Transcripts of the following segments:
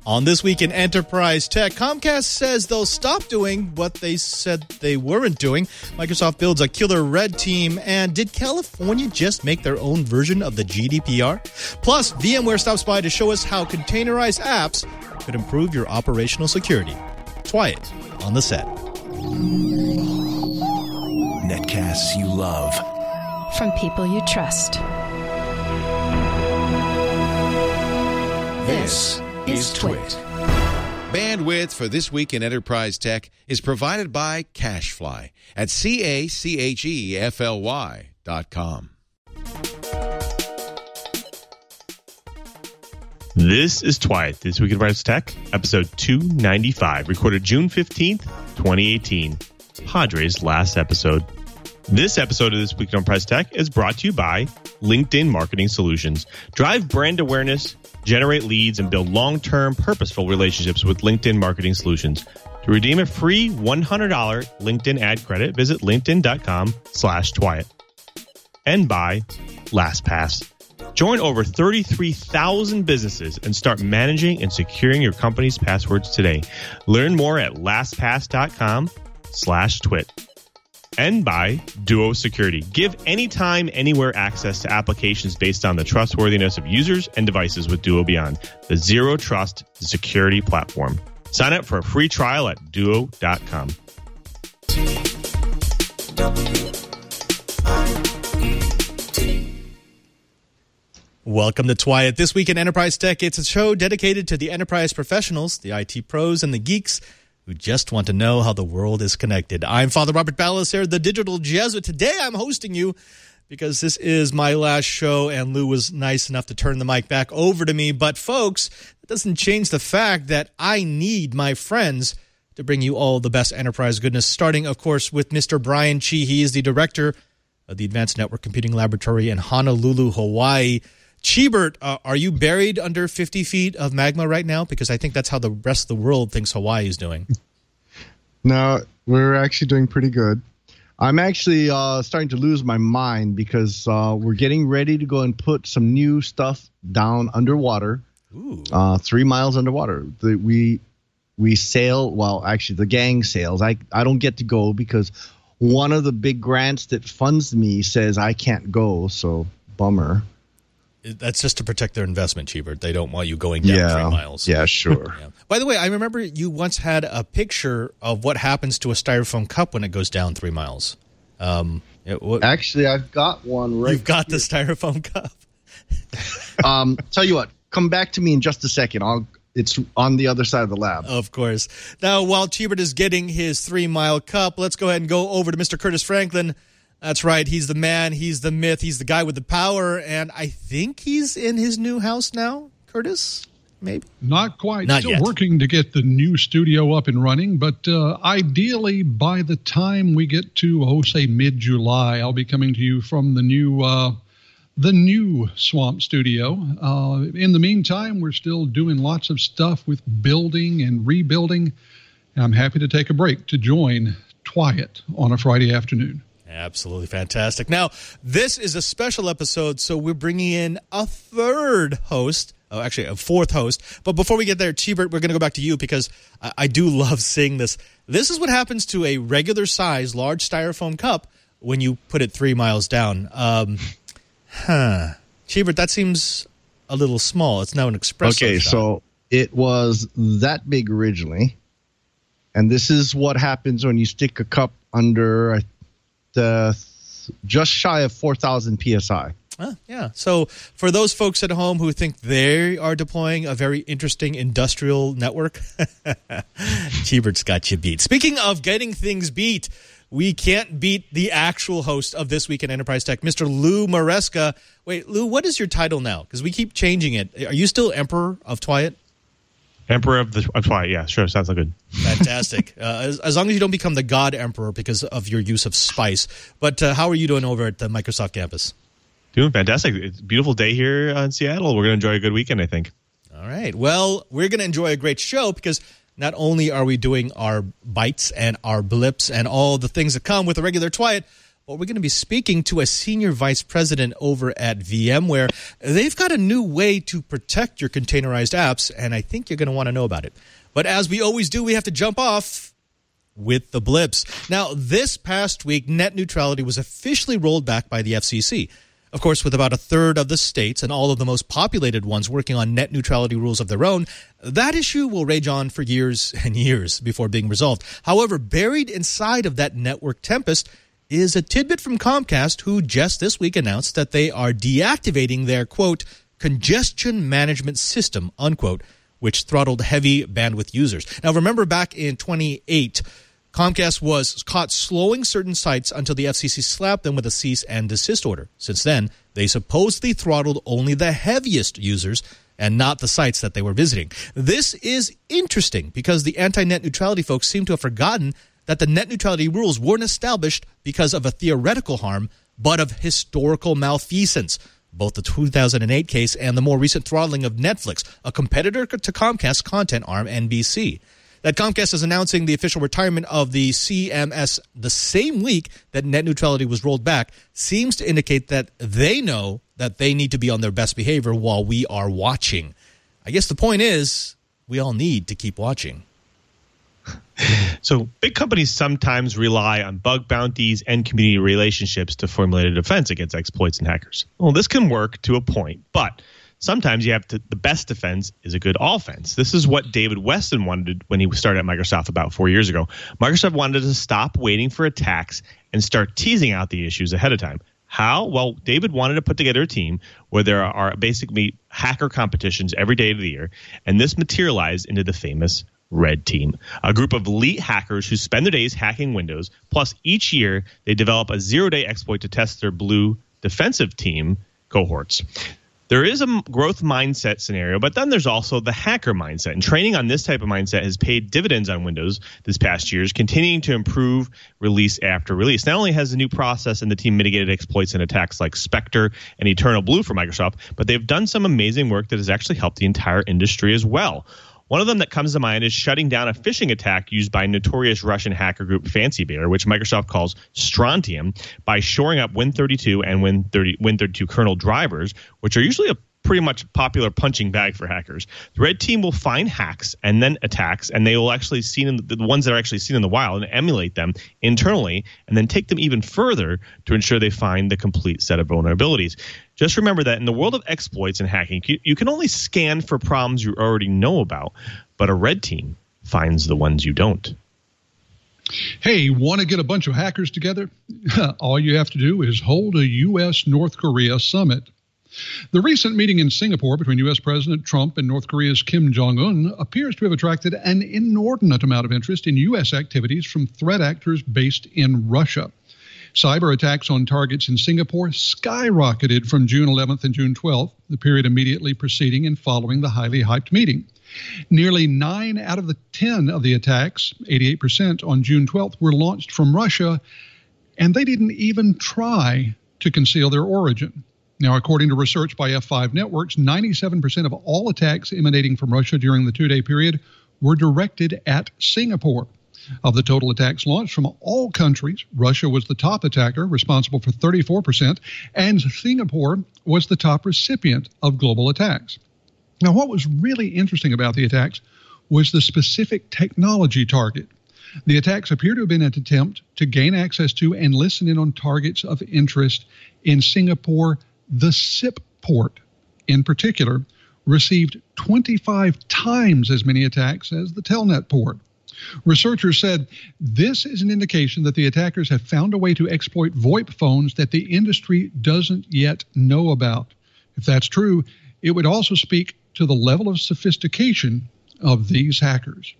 On This Week in Enterprise Tech, Comcast says they'll stop doing what they said they weren't doing. Microsoft builds a killer red team. And did California just make their own version of the GDPR? Plus, VMware stops by to show us how containerized apps could improve your operational security. Twiat on the set. Netcasts you love. From people you trust. This is Twit. Bandwidth for This Week in Enterprise Tech is provided by CacheFly at CacheFly.com. This is Twiat, This Week in Enterprise Tech, episode 295, recorded June 15th, 2018. Padres' last episode. This episode of This Week in Enterprise Tech is brought to you by LinkedIn Marketing Solutions. Drive brand awareness, generate leads, and build long-term, purposeful relationships with LinkedIn Marketing Solutions. To redeem a free $100 LinkedIn ad credit, visit linkedin.com/Twiat. And by LastPass. Join over 33,000 businesses and start managing and securing your company's passwords today. Learn more at lastpass.com/Twit. And by Duo Security. Give anytime, anywhere access to applications based on the trustworthiness of users and devices with Duo Beyond, the zero trust security platform. Sign up for a free trial at duo.com. Welcome to Twiat. This Week in Enterprise Tech, it's a show dedicated to the enterprise professionals, the IT pros, and the geeks who just want to know how the world is connected. I'm Father Robert Ballecer, the digital Jesuit. Today I'm hosting you because this is my last show, and Lou was nice enough to turn the mic back over to me. But folks, it doesn't change the fact that I need my friends to bring you all the best enterprise goodness, starting, of course, with Mr. Brian Chi. He is the director of the Advanced Network Computing Laboratory in Honolulu, Hawaii. Chibert, are you buried under 50 feet of magma right now? Because I think that's how the rest of the world thinks Hawaii is doing. No, we're actually doing pretty good. I'm actually starting to lose my mind because we're getting ready to go and put some new stuff down underwater. Ooh. 3 miles underwater. We sail, well, actually the gang sails. I don't get to go because one of the big grants that funds me says I can't go, so bummer. That's just to protect their investment, Chibert. They don't want you going down 3 miles. Yeah, sure. Yeah. By the way, I remember you once had a picture of what happens to a styrofoam cup when it goes down 3 miles. Actually, I've got one right You've got here. The styrofoam cup. Tell you what, come back to me in just a second. It's on the other side of the lab. Of course. Now, while Chibert is getting his 3 mile cup, let's go ahead and go over to Mr. Curtis Franklin. That's right. He's the man. He's the myth. He's the guy with the power. And I think he's in his new house now, Curtis, maybe? Not quite. Not Still yet. Working to get the new studio up and running. But ideally, by the time we get to, say, mid-July, I'll be coming to you from the new Swamp Studio. In the meantime, we're still doing lots of stuff with building and rebuilding. And I'm happy to take a break to join Twiat on a Friday afternoon. Absolutely fantastic. Now, this is a special episode, so we're bringing in a third host, actually a fourth host. But before we get there, Chibert, we're going to go back to you because I do love seeing this. This is what happens to a regular size, large styrofoam cup when you put it 3 miles down. Chibert, that seems a little small. It's now an espresso Okay, shot. So it was that big originally, and this is what happens when you stick a cup under just shy of 4,000 PSI. Yeah. So for those folks at home who think they are deploying a very interesting industrial network, Chibert's got you beat. Speaking of getting things beat, we can't beat the actual host of This Week in Enterprise Tech, Mr. Lou Maresca. Wait, Lou, what is your title now? Because we keep changing it. Are you still Emperor of Twiat? Emperor of Twiat, yeah, sure, sounds like good. Fantastic. As long as you don't become the God Emperor because of your use of spice. But how are you doing over at the Microsoft campus? Doing fantastic. It's a beautiful day here in Seattle. We're going to enjoy a good weekend, I think. All right. Well, we're going to enjoy a great show because not only are we doing our bites and our blips and all the things that come with a regular Twiat, Well, we're going to be speaking to a senior vice president over at VMware. They've got a new way to protect your containerized apps, and I think you're going to want to know about it. But as we always do, we have to jump off with the blips. Now, this past week, net neutrality was officially rolled back by the FCC. Of course, with about a third of the states and all of the most populated ones working on net neutrality rules of their own, that issue will rage on for years and years before being resolved. However, buried inside of that network tempest is a tidbit from Comcast, who just this week announced that they are deactivating their, quote, congestion management system, unquote, which throttled heavy bandwidth users. Now, remember back in 2008, Comcast was caught slowing certain sites until the FCC slapped them with a cease and desist order. Since then, they supposedly throttled only the heaviest users and not the sites that they were visiting. This is interesting because the anti-net neutrality folks seem to have forgotten that the net neutrality rules weren't established because of a theoretical harm, but of historical malfeasance. Both the 2008 case and the more recent throttling of Netflix, a competitor to Comcast's content arm, NBC. That Comcast is announcing the official retirement of the CMS the same week that net neutrality was rolled back seems to indicate that they know that they need to be on their best behavior while we are watching. I guess the point is, we all need to keep watching. So big companies sometimes rely on bug bounties and community relationships to formulate a defense against exploits and hackers. Well, this can work to a point, but sometimes you have to, the best defense is a good offense. This is what David Weston wanted when he started at Microsoft about 4 years ago. Microsoft wanted to stop waiting for attacks and start teasing out the issues ahead of time. How? Well, David wanted to put together a team where there are basically hacker competitions every day of the year, and this materialized into the famous Red Team, a group of elite hackers who spend their days hacking Windows. Plus, each year they develop a zero-day exploit to test their blue defensive team cohorts. There is a growth mindset scenario, but then there's also the hacker mindset. And training on this type of mindset has paid dividends on Windows this past year, continuing to improve release after release. Not only has the new process and the team mitigated exploits and attacks like Spectre and Eternal Blue for Microsoft, but they've done some amazing work that has actually helped the entire industry as well. One of them that comes to mind is shutting down a phishing attack used by notorious Russian hacker group Fancy Bear, which Microsoft calls Strontium, by shoring up Win32 and Win32 kernel drivers, which are usually a pretty much popular punching bag for hackers. The Red Team will find hacks and then attacks, and they will actually see the ones that are actually seen in the wild and emulate them internally, and then take them even further to ensure they find the complete set of vulnerabilities. Just remember that in the world of exploits and hacking, you can only scan for problems you already know about, but a Red Team finds the ones you don't. Hey, want to get a bunch of hackers together? All you have to do is hold a U.S.-North Korea summit. The recent meeting in Singapore between U.S. President Trump and North Korea's Kim Jong-un appears to have attracted an inordinate amount of interest in U.S. activities from threat actors based in Russia. Cyber attacks on targets in Singapore skyrocketed from June 11th and June 12th, the period immediately preceding and following the highly hyped meeting. Nearly 9 out of the 10 of the attacks, 88% on June 12th, were launched from Russia, and they didn't even try to conceal their origin. Now, according to research by F5 Networks, 97% of all attacks emanating from Russia during the 2-day period were directed at Singapore. Of the total attacks launched from all countries, Russia was the top attacker, responsible for 34%, and Singapore was the top recipient of global attacks. Now, what was really interesting about the attacks was the specific technology target. The attacks appear to have been an attempt to gain access to and listen in on targets of interest in Singapore. The SIP port, in particular, received 25 times as many attacks as the Telnet port. Researchers said this is an indication that the attackers have found a way to exploit VoIP phones that the industry doesn't yet know about. If that's true, it would also speak to the level of sophistication of these hackers.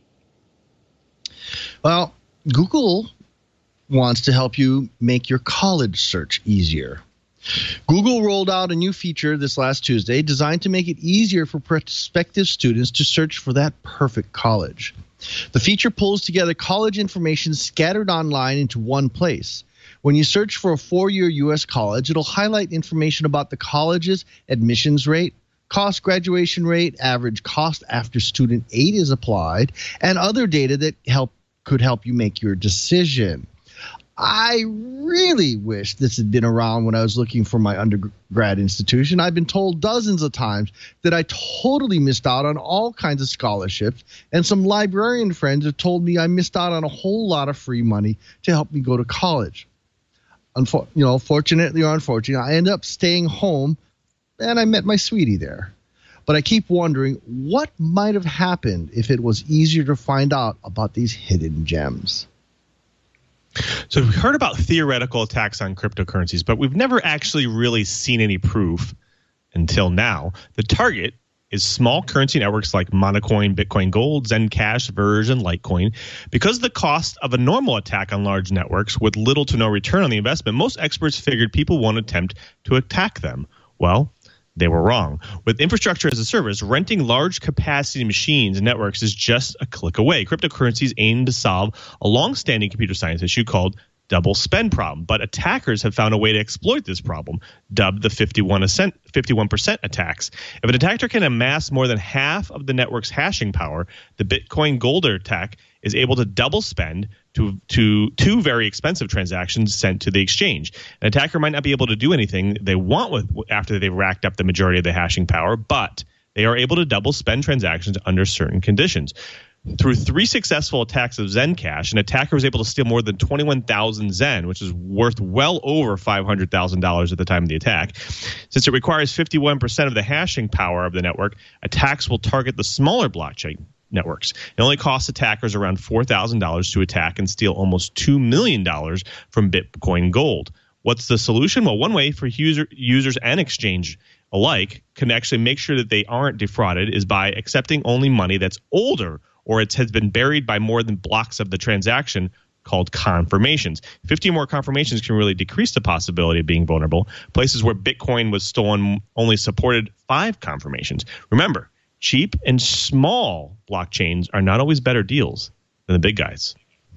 Well, Google wants to help you make your college search easier. Google rolled out a new feature this last Tuesday designed to make it easier for prospective students to search for that perfect college. The feature pulls together college information scattered online into one place. When you search for a 4-year U.S. college, it'll highlight information about the college's admissions rate, cost graduation rate, average cost after student aid is applied, and other data that could help you make your decision. I really wish this had been around when I was looking for my undergrad institution. I've been told dozens of times that I totally missed out on all kinds of scholarships, and some librarian friends have told me I missed out on a whole lot of free money to help me go to college. Fortunately or unfortunately, I ended up staying home, and I met my sweetie there. But I keep wondering what might have happened if it was easier to find out about these hidden gems. So we've heard about theoretical attacks on cryptocurrencies, but we've never actually really seen any proof until now. The target is small currency networks like Monocoin, Bitcoin Gold, Zencash, Version, Litecoin. Because of the cost of a normal attack on large networks with little to no return on the investment, most experts figured people won't attempt to attack them. Well, they were wrong. With infrastructure as a service, renting large capacity machines and networks is just a click away. Cryptocurrencies aim to solve a long-standing computer science issue called double spend problem, but attackers have found a way to exploit this problem, dubbed the 51% attacks. If an attacker can amass more than half of the network's hashing power, the Bitcoin Gold attack is able to double spend to two very expensive transactions sent to the exchange. An attacker might not be able to do anything they want after they've racked up the majority of the hashing power, but they are able to double spend transactions under certain conditions. Through 3 successful attacks of Zencash, an attacker was able to steal more than 21,000 Zen, which is worth well over $500,000 at the time of the attack. Since it requires 51% of the hashing power of the network, attacks will target the smaller blockchain networks. It only costs attackers around $4,000 to attack and steal almost $2 million from Bitcoin Gold. What's the solution? Well, one way for users and exchange alike can actually make sure that they aren't defrauded is by accepting only money that's older or it has been buried by more than blocks of the transaction, called confirmations. 50 more confirmations can really decrease the possibility of being vulnerable. Places where Bitcoin was stolen only supported 5 confirmations. Remember, cheap and small blockchains are not always better deals than the big guys.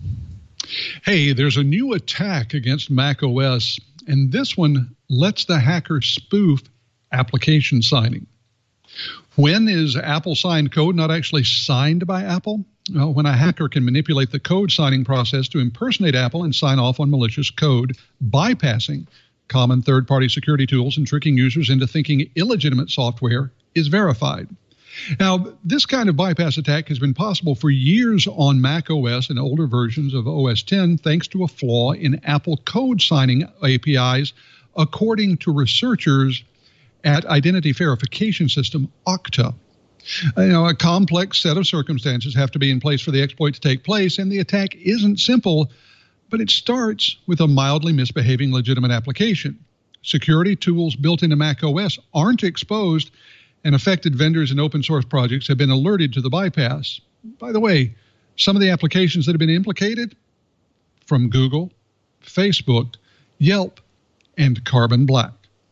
Hey, there's a new attack against Mac OS, and this one lets the hacker spoof application signing. When is Apple signed code not actually signed by Apple? Well, when a hacker can manipulate the code signing process to impersonate Apple and sign off on malicious code, bypassing common third-party security tools and tricking users into thinking illegitimate software is verified. Now, this kind of bypass attack has been possible for years on Mac OS and older versions of OS X thanks to a flaw in Apple code signing APIs, according to researchers at identity verification system Okta. A complex set of circumstances have to be in place for the exploit to take place, and the attack isn't simple, but it starts with a mildly misbehaving legitimate application. Security tools built into Mac OS aren't exposed, and affected vendors and open source projects have been alerted to the bypass. By the way, some of the applications that have been implicated from Google, Facebook, Yelp, and Carbon Black.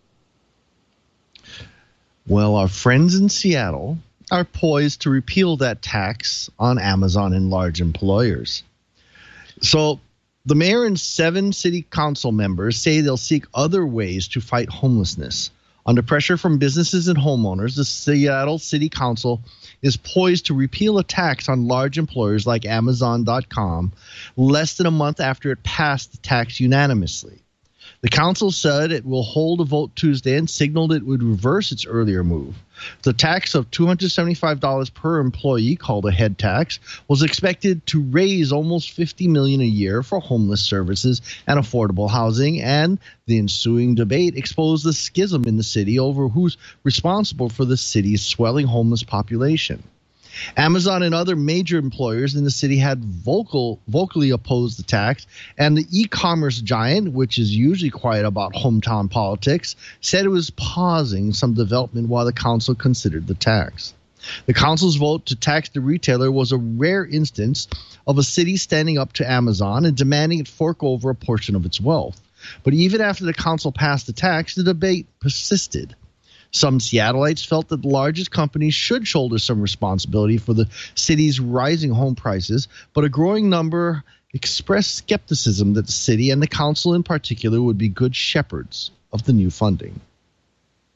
Well, our friends in Seattle are poised to repeal that tax on Amazon and large employers. So the mayor and 7 city council members say they'll seek other ways to fight homelessness. Under pressure from businesses and homeowners, the Seattle City Council is poised to repeal a tax on large employers like Amazon.com less than a month after it passed the tax unanimously. The council said it will hold a vote Tuesday and signaled it would reverse its earlier move. The tax of $275 per employee, called a head tax, was expected to raise almost $50 million a year for homeless services and affordable housing, and the ensuing debate exposed the schism in the city over who's responsible for the city's swelling homeless population. Amazon and other major employers in the city had vocally opposed the tax, and the e-commerce giant, which is usually quiet about hometown politics, said it was pausing some development while the council considered the tax. The council's vote to tax the retailer was a rare instance of a city standing up to Amazon and demanding it fork over a portion of its wealth. But even after the council passed the tax, the debate persisted. Some Seattleites felt that the largest companies should shoulder some responsibility for the city's rising home prices, but a growing number expressed skepticism that the city and the council in particular would be good shepherds of the new funding.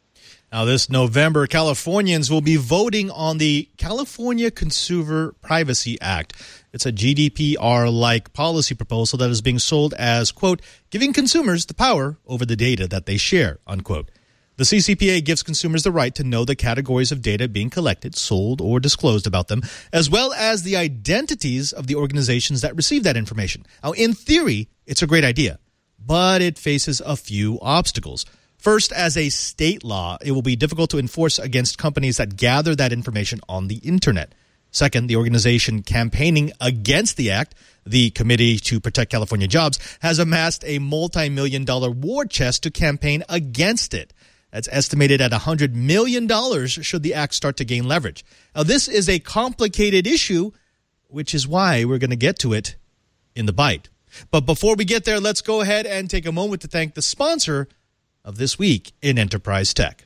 Now, this November, Californians will be voting on the California Consumer Privacy Act. It's a GDPR-like policy proposal that is being sold as, quote, giving consumers the power over the data that they share, unquote. The CCPA gives consumers the right to know the categories of data being collected, sold, or disclosed about them, as well as the identities of the organizations that receive that information. Now, in theory, it's a great idea, but it faces a few obstacles. First, as a state law, it will be difficult to enforce against companies that gather that information on the internet. Second, the organization campaigning against the act, the Committee to Protect California Jobs, has amassed a multi-million-dollar war chest to campaign against it. That's estimated at $100 million should the act start to gain leverage. Now, this is a complicated issue, which is why we're going to get to it in the bite. But before we get there, let's go ahead and take a moment to thank the sponsor of This Week in Enterprise Tech.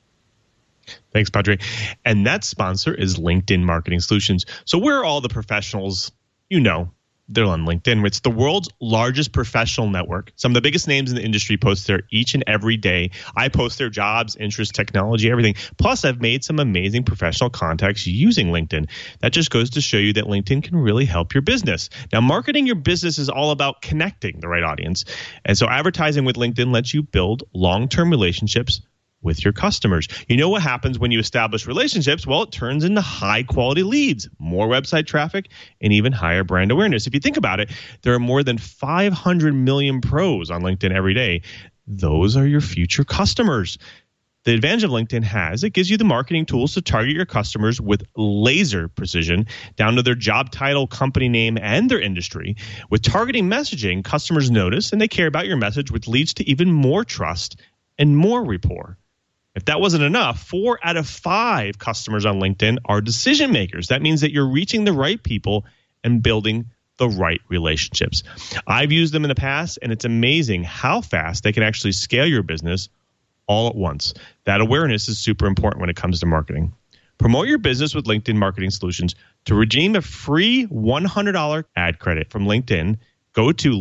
Thanks, Padre. And that sponsor is LinkedIn Marketing Solutions. So where are all the professionals? You know, they're on LinkedIn. It's the world's largest professional network. Some of the biggest names in the industry post there each and every day. I post their jobs, interests, technology, everything. Plus, I've made some amazing professional contacts using LinkedIn. That just goes to show you that LinkedIn can really help your business. Now, marketing your business is all about connecting the right audience. And so advertising with LinkedIn lets you build long-term relationships with your customers. You know what happens when you establish relationships? Well, it turns into high quality leads, more website traffic, and even higher brand awareness. If you think about it, there are more than 500 million pros on LinkedIn every day. Those are your future customers. The advantage of LinkedIn has, it gives you the marketing tools to target your customers with laser precision down to their job title, company name, and their industry. With targeting messaging, customers notice and they care about your message, which leads to even more trust and more rapport. If that wasn't enough, 4 out of 5 customers on LinkedIn are decision makers. That means that you're reaching the right people and building the right relationships. I've used them in the past, and it's amazing how fast they can actually scale your business all at once. That awareness is super important when it comes to marketing. Promote your business with LinkedIn Marketing Solutions. To redeem a free $100 ad credit from LinkedIn, go to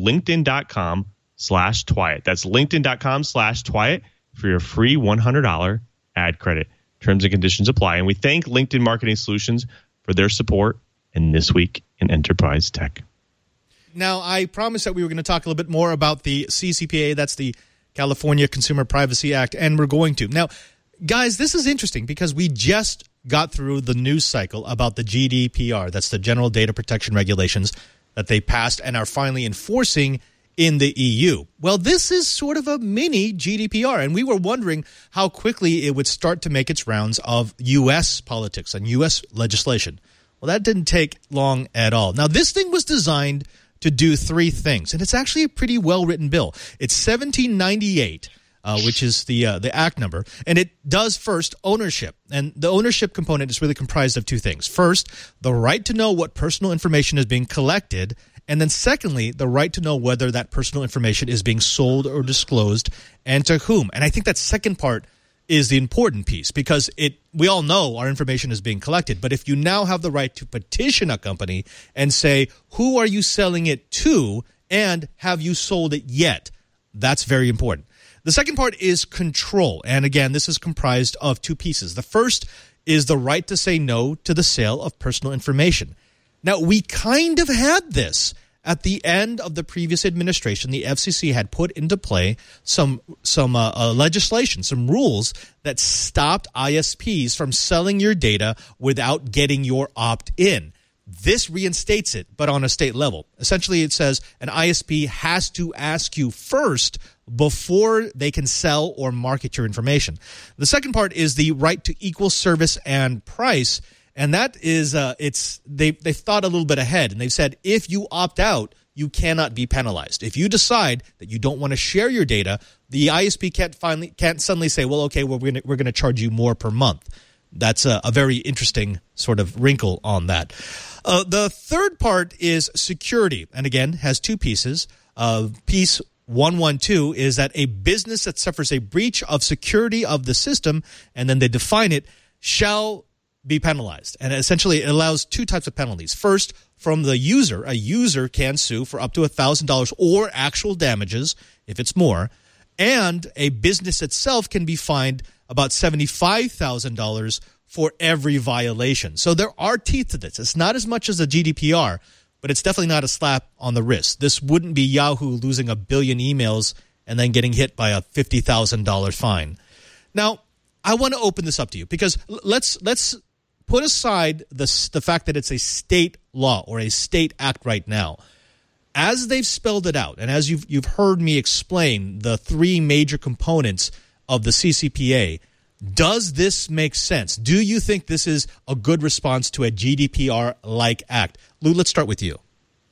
linkedin.com/Twyett. That's linkedin.com/Twyett. for your free $100 ad credit. Terms and conditions apply. And we thank LinkedIn Marketing Solutions for their support in This Week in Enterprise Tech. Now, I promised that we were going to talk a little bit more about the CCPA. That's the California Consumer Privacy Act, and we're going to. Now, guys, this is interesting because we just got through the news cycle about the GDPR. That's the General Data Protection Regulations that they passed and are finally enforcing in the EU. Well, this is sort of a mini GDPR, and we were wondering how quickly it would start to make its rounds of U.S. politics and U.S. legislation. Well, that didn't take long at all. Now, this thing was designed to do 3 things, and it's actually a pretty well-written bill. It's 1798, which is the act number, and it does first ownership. And the ownership component is really comprised of 2 things. First, the right to know what personal information is being collected, and then secondly, the right to know whether that personal information is being sold or disclosed and to whom. And I think that second part is the important piece because we all know our information is being collected. But if you now have the right to petition a company and say, who are you selling it to and have you sold it yet? That's very important. The second part is control. And again, this is comprised of 2 pieces. The first is the right to say no to the sale of personal information. Now, we kind of had this. At the end of the previous administration, the FCC had put into play some legislation, some rules that stopped ISPs from selling your data without getting your opt-in. This reinstates it, but on a state level. Essentially, it says an ISP has to ask you first before they can sell or market your information. The second part is the right to equal service and price. And that is, they've thought a little bit ahead, and they've said if you opt out, you cannot be penalized. If you decide that you don't want to share your data, the ISP can't suddenly say, well, okay, we're going to charge you more per month. That's a very interesting sort of wrinkle on that. The third part is security, and again has 2 pieces. Piece 112 is that a business that suffers a breach of security of the system, and then they define it, shall be penalized. And essentially it allows 2 types of penalties. First, from the user. A user can sue for up to $1,000 or actual damages if it's more. And a business itself can be fined about $75,000 for every violation. So there are teeth to this. It's not as much as the GDPR, but it's definitely not a slap on the wrist. This wouldn't be Yahoo losing 1 billion emails and then getting hit by a $50,000 fine. Now, I want to open this up to you because let's put aside the fact that it's a state law or a state act right now. As they've spelled it out, and as you've heard me explain the 3 major components of the CCPA, does this make sense? Do you think this is a good response to a GDPR-like act? Lou, let's start with you.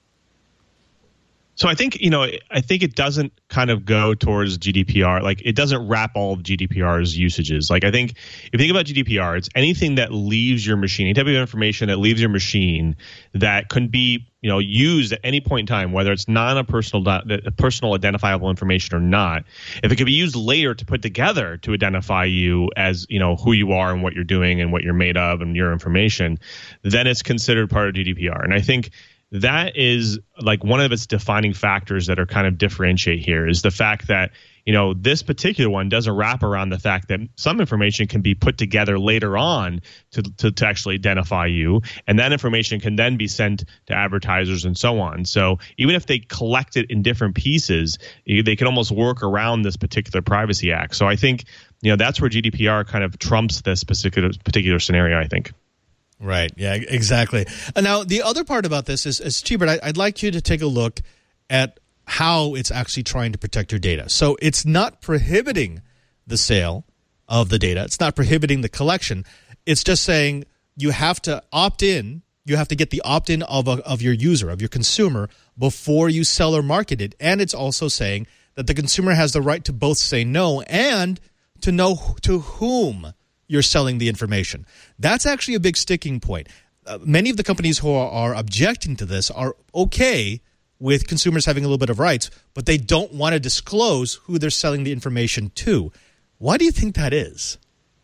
So I think it doesn't kind of go towards GDPR. Like, it doesn't wrap all of GDPR's usages. Like, I think if you think about GDPR, it's anything that leaves your machine, any type of information that leaves your machine that can be, used at any point in time, whether it's personal identifiable information or not. If it can be used later to put together to identify you as, who you are and what you're doing and what you're made of and your information, then it's considered part of GDPR. And I think that is like one of its defining factors that are kind of differentiate here is the fact that, this particular one doesn't wrap around the fact that some information can be put together later on to actually identify you. And that information can then be sent to advertisers and so on. So even if they collect it in different pieces, they can almost work around this particular Privacy Act. So I think, that's where GDPR kind of trumps this particular scenario, I think. Right. Yeah, exactly. Now, the other part about this is Cheebert, I'd like you to take a look at how it's actually trying to protect your data. So it's not prohibiting the sale of the data. It's not prohibiting the collection. It's just saying you have to opt in. You have to get the opt-in of your user, of your consumer, before you sell or market it. And it's also saying that the consumer has the right to both say no and to know to whom you're selling the information. That's actually a big sticking point. Many of the companies who are objecting to this are okay with consumers having a little bit of rights, but they don't want to disclose who they're selling the information to. Why do you think that is?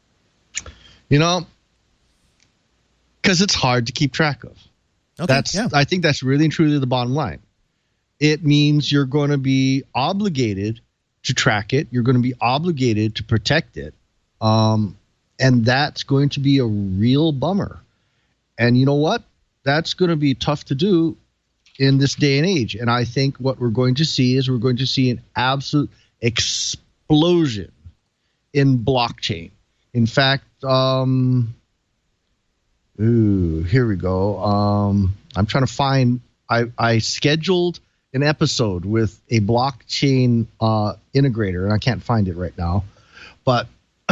Because it's hard to keep track of. Okay, I think that's really and truly the bottom line. It means you're going to be obligated to track it. You're going to be obligated to protect it. And that's going to be a real bummer. And you know what? That's going to be tough to do in this day and age. And I think what we're going to see is an absolute explosion in blockchain. In fact, here we go. I'm trying to find, I scheduled an episode with a blockchain integrator, and I can't find it right now. But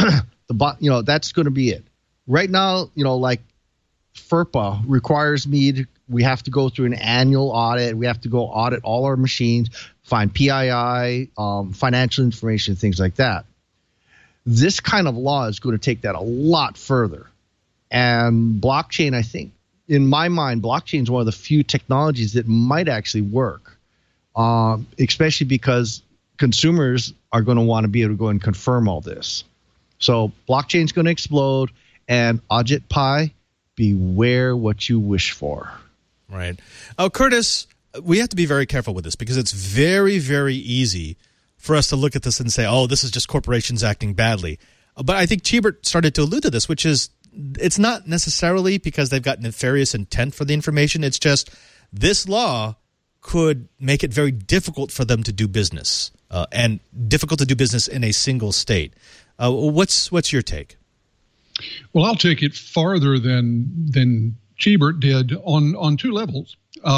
that's going to be it. Right now, like FERPA requires we have to go through an annual audit. We have to go audit all our machines, find PII, financial information, things like that. This kind of law is going to take that a lot further. And blockchain, I think, in my mind, blockchain is one of the few technologies that might actually work, especially because consumers are going to want to be able to go and confirm all this. So blockchain is going to explode, and Ajit Pai, beware what you wish for. Right. Curtis, we have to be very careful with this because it's very, very easy for us to look at this and say, oh, this is just corporations acting badly. But I think Cheebert started to allude to this, which is it's not necessarily because they've got nefarious intent for the information. It's just this law could make it very difficult for them to do business and difficult to do business in a single state. What's your take? Well, I'll take it farther than Cheebert did on two levels.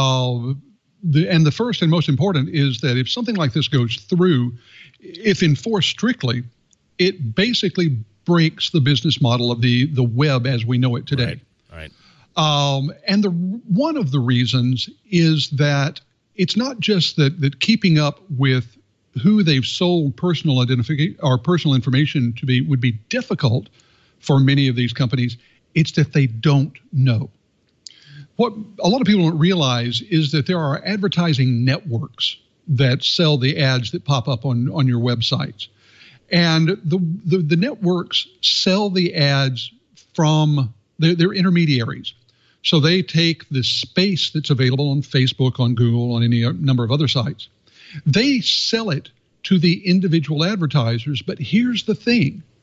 The first and most important is that if something like this goes through, if enforced strictly, it basically breaks the business model of the web as we know it today. Right. And one of the reasons is that it's not just that keeping up with who they've sold personal identification or personal information to be would be difficult for many of these companies. It's that they don't know. What a lot of people don't realize is that there are advertising networks that sell the ads that pop up on your websites. And the networks sell the ads from they're intermediaries. So they take the space that's available on Facebook, on Google, on any number of other sites. They sell it to the individual advertisers. But here's the thing.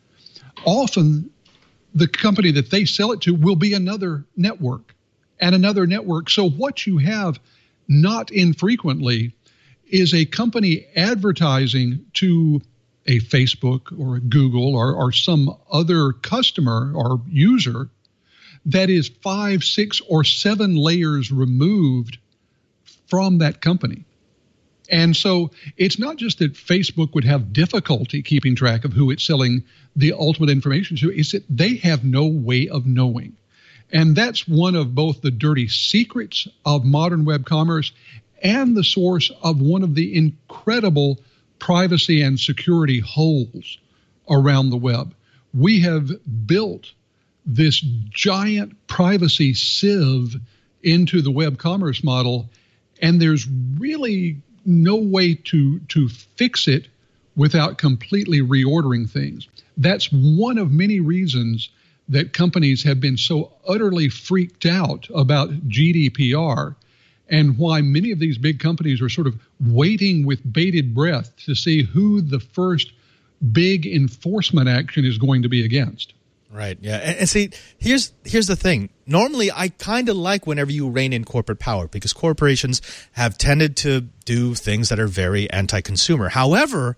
often the company that they sell it to will be another network and another network. So what you have not infrequently is a company advertising to a Facebook or a Google or some other customer or user that is 5, 6, or 7 layers removed from that company. And so it's not just that Facebook would have difficulty keeping track of who it's selling the ultimate information to, it's that they have no way of knowing. And that's one of both the dirty secrets of modern web commerce and the source of one of the incredible privacy and security holes around the web. We have built this giant privacy sieve into the web commerce model, and there's really no way to fix it without completely reordering things. That's one of many reasons that companies have been so utterly freaked out about GDPR, and why many of these big companies are sort of waiting with bated breath to see who the first big enforcement action is going to be against. Right. Yeah. And see, here's the thing. Normally, I kind of like whenever you rein in corporate power, because corporations have tended to do things that are very anti-consumer. However,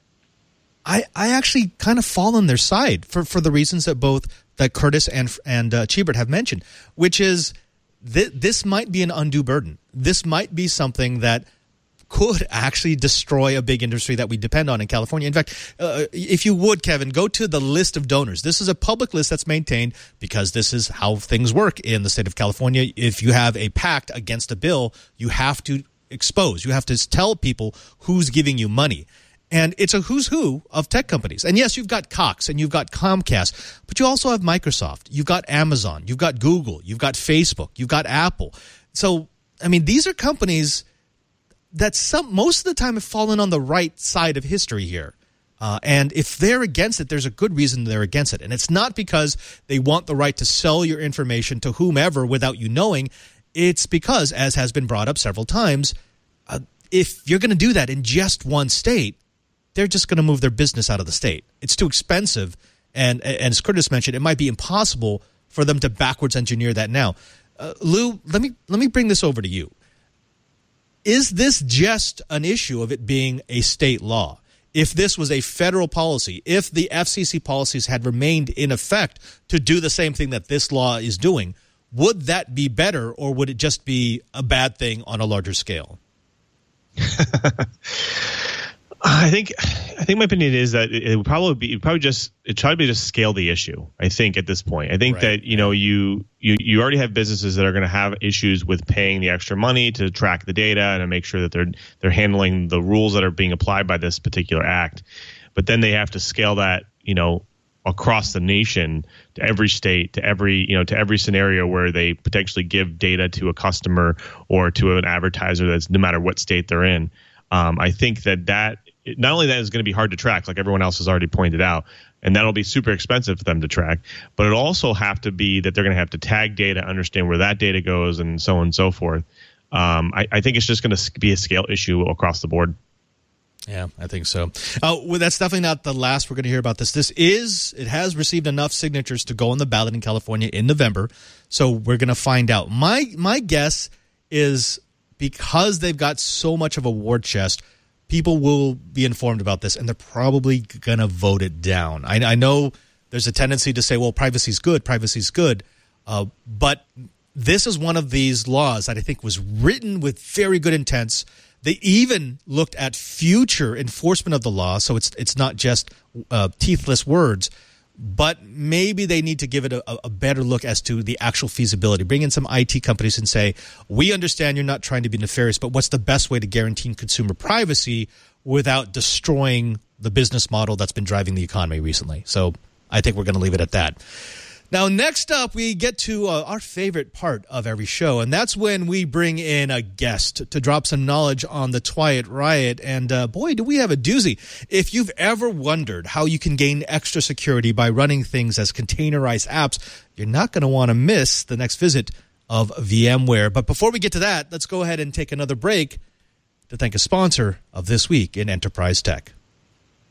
I actually kind of fall on their side for the reasons that Curtis and Chibert have mentioned, which is this might be an undue burden. This might be something that could actually destroy a big industry that we depend on in California. In fact, if you would, Kevin, go to the list of donors. This is a public list that's maintained because this is how things work in the state of California. If you have a pact against a bill, you have to expose. You have to tell people who's giving you money. And it's a who's who of tech companies. And yes, you've got Cox and you've got Comcast, but you also have Microsoft. You've got Amazon. You've got Google. You've got Facebook. You've got Apple. So, I mean, these are companies that most of the time have fallen on the right side of history here. And if they're against it, there's a good reason they're against it. And it's not because they want the right to sell your information to whomever without you knowing. It's because, as has been brought up several times, if you're going to do that in just one state, they're just going to move their business out of the state. It's too expensive. And as Curtis mentioned, it might be impossible for them to backwards engineer that now. Lou, let me bring this over to you. Is this just an issue of it being a state law? If this was a federal policy, if the FCC policies had remained in effect to do the same thing that this law is doing, would that be better, or would it just be a bad thing on a larger scale? I think my opinion is that it would probably just scale the issue. I think at this point, I think that you already have businesses that are going to have issues with paying the extra money to track the data and to make sure that they're handling the rules that are being applied by this particular act. But then they have to scale that across the nation to every state, to every scenario where they potentially give data to a customer or to an advertiser that's no matter what state they're in. I think that not only that is going to be hard to track, like everyone else has already pointed out, and that'll be super expensive for them to track, but it'll also have to be that they're going to have to tag data, understand where that data goes, and so on and so forth. I think it's just going to be a scale issue across the board. Yeah, I think so. Well, that's definitely not the last we're going to hear about this. It has received enough signatures to go on the ballot in California in November, so we're going to find out. My guess is because they've got so much of a war chest, people will be informed about this, and they're probably going to vote it down. I know there's a tendency to say, well, privacy's good, but this is one of these laws that I think was written with very good intents. They even looked at future enforcement of the law, so it's not just teethless words, but maybe they need to give it a better look as to the actual feasibility. Bring in some IT companies and say, we understand you're not trying to be nefarious, but what's the best way to guarantee consumer privacy without destroying the business model that's been driving the economy recently? So I think we're going to leave it at that. Now, next up, we get to our favorite part of every show, and that's when we bring in a guest to drop some knowledge on the Twiat Riot. And boy, do we have a doozy. If you've ever wondered how you can gain extra security by running things as containerized apps, you're not going to want to miss the next visit of VMware. But before we get to that, let's go ahead and take another break to thank a sponsor of This Week in Enterprise Tech.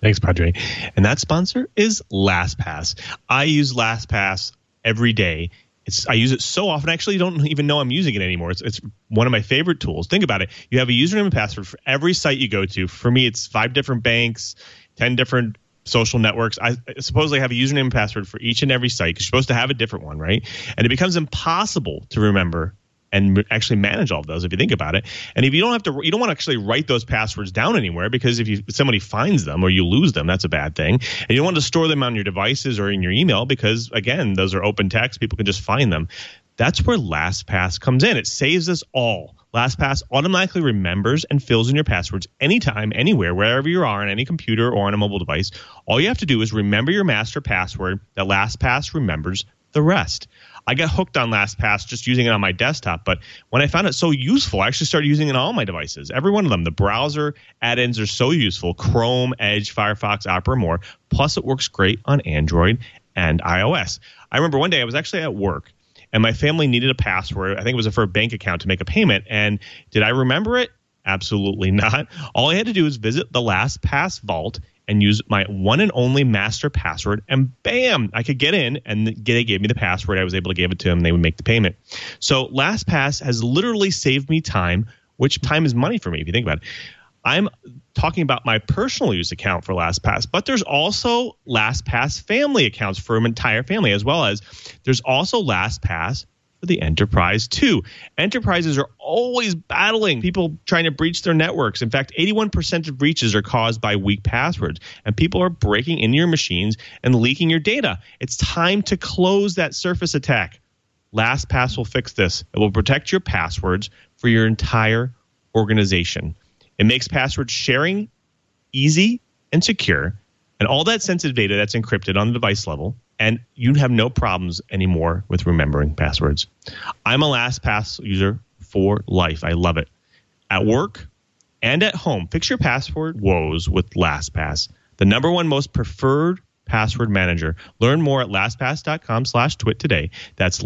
Thanks, Padre. And that sponsor is LastPass. I use LastPass every day. I use it so often, I actually don't even know I'm using it anymore. It's one of my favorite tools. Think about it. You have a username and password for every site you go to. For me, it's 5 different banks, 10 different social networks. I supposedly have a username and password for each and every site because you're supposed to have a different one, right? And it becomes impossible to remember and actually manage all of those if you think about it. And if you don't want to actually write those passwords down anywhere, because if somebody finds them or you lose them, that's a bad thing. And you don't want to store them on your devices or in your email because, again, those are open text. People can just find them. That's where LastPass comes in. It saves us all. LastPass automatically remembers and fills in your passwords anytime, anywhere, wherever you are on any computer or on a mobile device. All you have to do is remember your master password. That LastPass remembers the rest. I got hooked on LastPass just using it on my desktop, but when I found it so useful, I actually started using it on all my devices. Every one of them. The browser add-ins are so useful. Chrome, Edge, Firefox, Opera, more. Plus, it works great on Android and iOS. I remember one day I was actually at work, and my family needed a password. I think it was for a bank account to make a payment. And did I remember it? Absolutely not. All I had to do was visit the LastPass vault and use my one and only master password, and bam, I could get in, and they gave me the password. I was able to give it to them. They would make the payment. So LastPass has literally saved me time, which time is money for me if you think about it. I'm talking about my personal use account for LastPass, but there's also LastPass family accounts for an entire family, as well as there's also LastPass for the enterprise too. Enterprises are always battling people trying to breach their networks. In fact, 81% of breaches are caused by weak passwords, and people are breaking into your machines and leaking your data. It's time to close that surface attack. LastPass will fix this. It will protect your passwords for your entire organization. It makes password sharing easy and secure, and all that sensitive data that's encrypted on the device level, and you have no problems anymore with remembering passwords. I'm a LastPass user for life. I love it. At work and at home, fix your password woes with LastPass, the #1 most preferred password manager. Learn more at LastPass.com/twit today. That's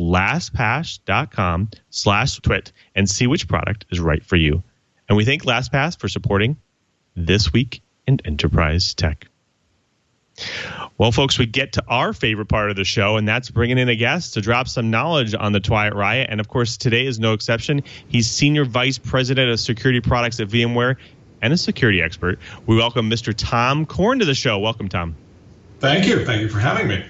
LastPass.com/twit and see which product is right for you. And we thank LastPass for supporting This Week in Enterprise Tech. Well, folks, we get to our favorite part of the show, and that's bringing in a guest to drop some knowledge on the Twilight Riot. And, of course, today is no exception. He's Senior Vice President of Security Products at VMware and a security expert. We welcome Mr. Tom Korn to the show. Welcome, Tom. Thank you. Thank you for having me.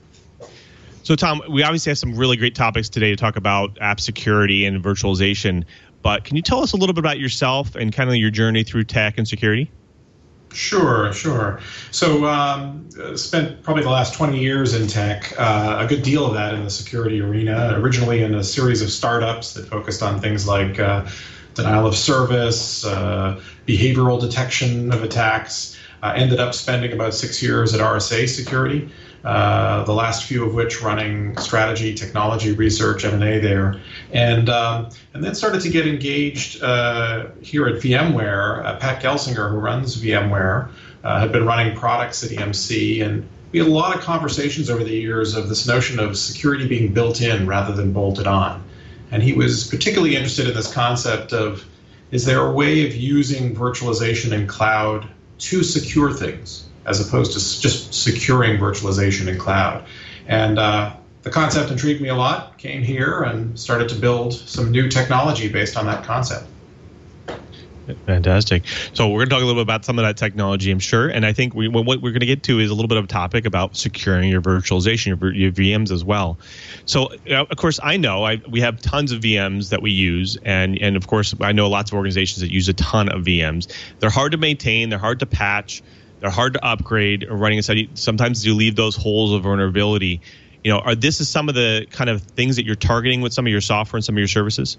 So, Tom, we obviously have some really great topics today to talk about app security and virtualization. But can you tell us a little bit about yourself and kind of your journey through tech and security? Sure. So spent probably the last 20 years in tech, a good deal of that in the security arena, originally in a series of startups that focused on things like denial of service, behavioral detection of attacks. Ended up spending about 6 years at RSA Security, the last few of which running strategy, technology, research, M&A there. And then started to get engaged here at VMware. Pat Gelsinger, who runs VMware, had been running products at EMC. And we had a lot of conversations over the years of this notion of security being built in rather than bolted on. And he was particularly interested in this concept of, is there a way of using virtualization in cloud to secure things, as opposed to just securing virtualization in cloud? And the concept intrigued me a lot, came here and started to build some new technology based on that concept. Fantastic. So we're going to talk a little bit about some of that technology, I'm sure. And I think what we're going to get to is a little bit of a topic about securing your virtualization, your VMs as well. So, of course, I know we have tons of VMs that we use. And of course, I know lots of organizations that use a ton of VMs. They're hard to maintain. They're hard to patch. They're hard to upgrade or running inside. Sometimes you leave those holes of vulnerability. This is some of the kind of things that you're targeting with some of your software and some of your services?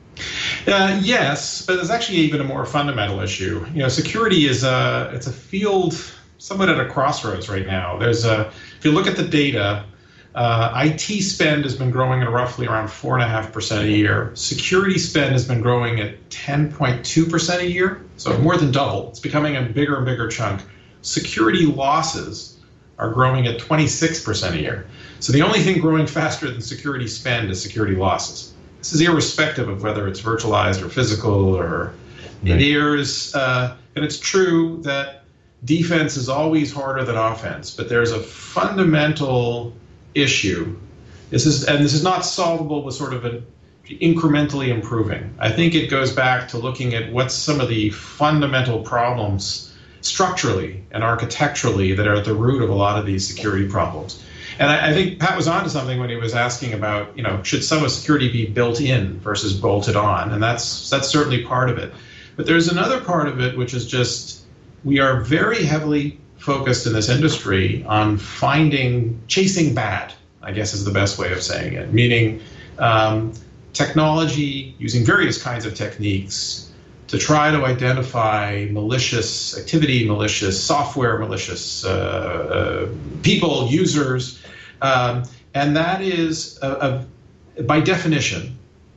Yes, but there's actually even a more fundamental issue. Security is it's a field somewhat at a crossroads right now. If you look at the data, IT spend has been growing at roughly around 4.5% a year. Security spend has been growing at 10.2% a year, so more than double. It's becoming a bigger and bigger chunk. Security losses are growing at 26% a year. So the only thing growing faster than security spend is security losses. This is irrespective of whether it's virtualized or physical or it is. And it's true that defense is always harder than offense, but there's a fundamental issue. This is not solvable with sort of an incrementally improving. I think it goes back to looking at what's some of the fundamental problems structurally and architecturally that are at the root of a lot of these security problems. And I think Pat was onto something when he was asking about, should some of security be built in versus bolted on? And that's certainly part of it. But there's another part of it, which is just we are very heavily focused in this industry on chasing bad, I guess is the best way of saying it, meaning technology, using various kinds of techniques to try to identify malicious activity, malicious software, malicious people, users. And that is, by definition,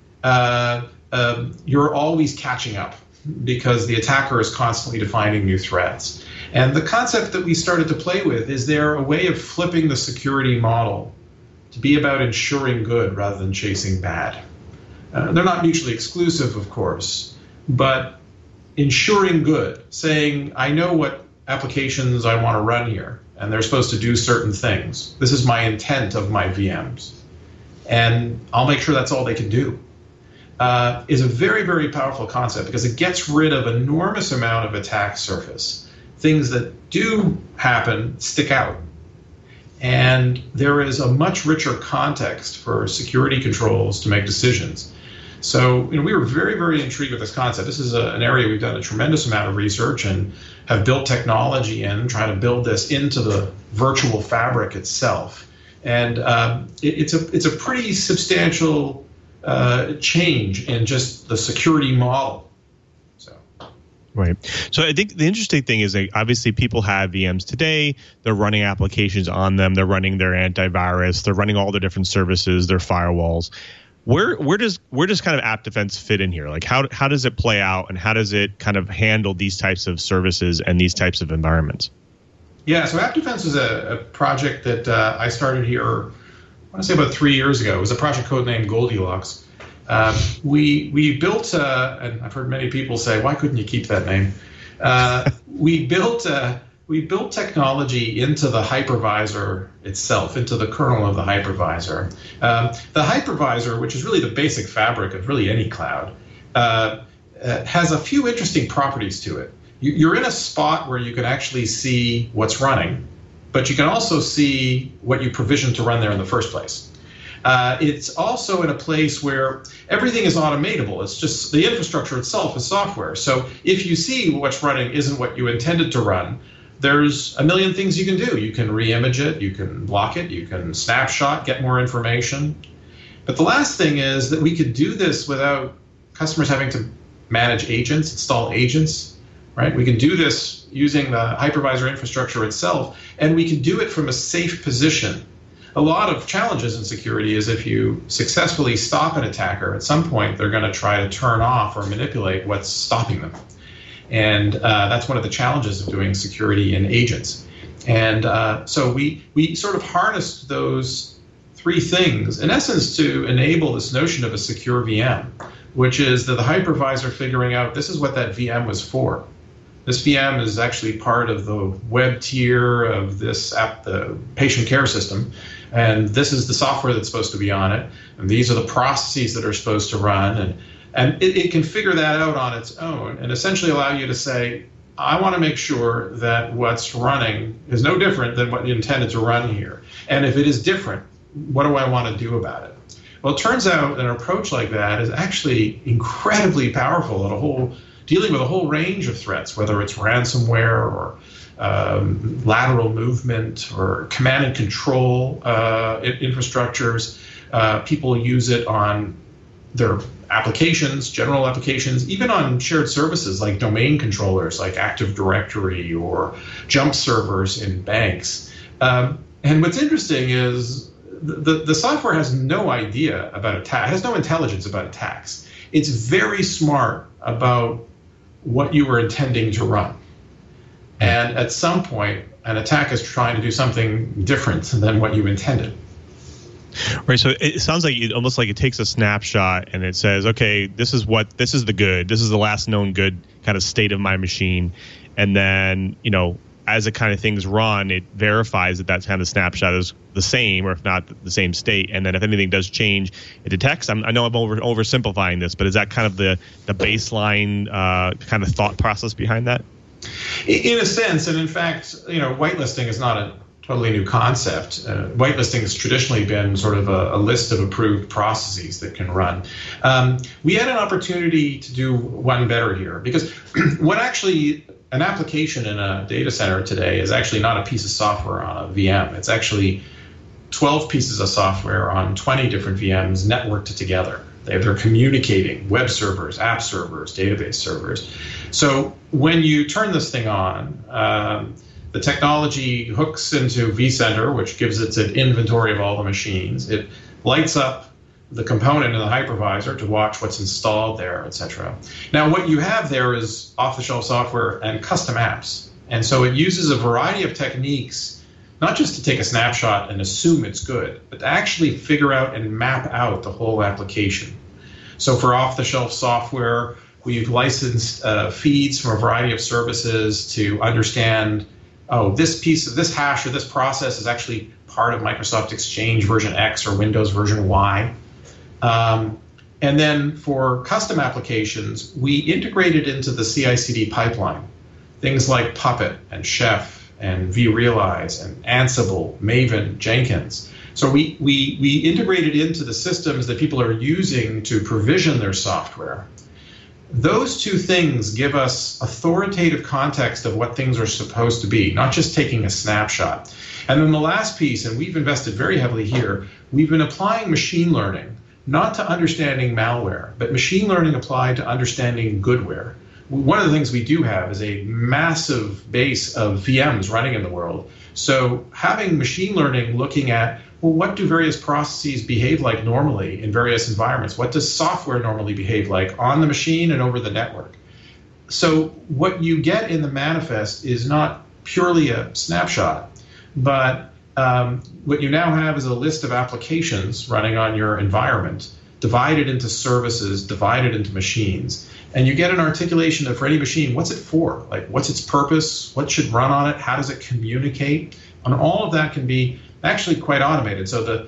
you're always catching up because the attacker is constantly defining new threats. And the concept that we started to play with is there a way of flipping the security model to be about ensuring good rather than chasing bad. They're not mutually exclusive, of course, but ensuring good, saying, I know what applications I want to run here, and they're supposed to do certain things. This is my intent of my VMs, and I'll make sure that's all they can do, is a very, very powerful concept because it gets rid of an enormous amount of attack surface. Things that do happen stick out. And there is a much richer context for security controls to make decisions. So we were very, very intrigued with this concept. This is an area we've done a tremendous amount of research and have built technology in, trying to build this into the virtual fabric itself. And it's a pretty substantial change in just the security model. Right. So I think the interesting thing is that obviously people have VMs today. They're running applications on them. They're running their antivirus. They're running all the different services, their firewalls. Where does kind of App Defense fit in here? Like how does it play out, and how does it kind of handle these types of services and these types of environments? Yeah. So App Defense is a project that I started here, I want to say about 3 years ago. It was a project codenamed Goldilocks. We built, and I've heard many people say, why couldn't you keep that name? We built technology into the hypervisor itself, into the kernel of the hypervisor. The hypervisor, which is really the basic fabric of really any cloud, has a few interesting properties to it. You're in a spot where you can actually see what's running, but you can also see what you provisioned to run there in the first place. It's also in a place where everything is automatable. It's just the infrastructure itself is software. So if you see what's running isn't what you intended to run, there's a million things you can do. You can re-image it, you can block it, you can snapshot, get more information. But the last thing is that we could do this without customers having to manage agents, install agents, right? We can do this using the hypervisor infrastructure itself, and we can do it from a safe position. A lot of challenges in security is if you successfully stop an attacker, at some point they're going to try to turn off or manipulate what's stopping them. And that's one of the challenges of doing security in agents. And so we sort of harnessed those three things, in essence, to enable this notion of a secure VM, which is that the hypervisor figuring out this is what that VM was for. This VM is actually part of the web tier of this app, the patient care system, and this is the software that's supposed to be on it, and these are the processes that are supposed to run, and it can figure that out on its own and essentially allow you to say, I want to make sure that what's running is no different than what you intended to run here. And if it is different, what do I want to do about it? Well, it turns out an approach like that is actually incredibly powerful at dealing with a whole range of threats, whether it's ransomware or lateral movement or command and control infrastructures. People use it on their applications, general applications, even on shared services like domain controllers like Active Directory or jump servers in banks. And what's interesting is the software has no idea about attacks, has no intelligence about attacks. It's very smart about what you were intending to run. And at some point, an attack is trying to do something different than what you intended. Right. So it sounds like almost like it takes a snapshot and it says, okay, this is the good. This is the last known good kind of state of my machine. And then, as the kind of things run, it verifies that that kind of snapshot is the same, or if not the same state. And then if anything does change, it detects. I know I'm oversimplifying this, but is that kind of the baseline kind of thought process behind that? In a sense, and in fact, whitelisting is not a totally new concept. Whitelisting has traditionally been sort of a list of approved processes that can run. We had an opportunity to do one better here, because what actually an application in a data center today is actually not a piece of software on a VM. It's actually 12 pieces of software on 20 different VMs networked together. They're communicating, web servers, app servers, database servers. So when you turn this thing on, the technology hooks into vCenter, which gives it an inventory of all the machines. It lights up the component in the hypervisor to watch what's installed there, etc. Now, what you have there is off-the-shelf software and custom apps. And so it uses a variety of techniques, not just to take a snapshot and assume it's good, but to actually figure out and map out the whole application. So for off-the-shelf software, we've licensed feeds from a variety of services to understand, this hash or this process is actually part of Microsoft Exchange version X or Windows version Y. And then for custom applications, we integrated into the CI/CD pipeline things like Puppet and Chef and vRealize and Ansible, Maven, Jenkins. So we integrated into the systems that people are using to provision their software. Those two things give us authoritative context of what things are supposed to be, not just taking a snapshot. And then the last piece, and we've invested very heavily here, we've been applying machine learning, not to understanding malware, but machine learning applied to understanding goodware. One of the things we do have is a massive base of VMs running in the world. So having machine learning looking at, well, what do various processes behave like normally in various environments? What does software normally behave like on the machine and over the network? So what you get in the manifest is not purely a snapshot, but what you now have is a list of applications running on your environment, divided into services, divided into machines. And you get an articulation of, for any machine, what's it for? Like, what's its purpose? What should run on it? How does it communicate? And all of that can be actually quite automated. So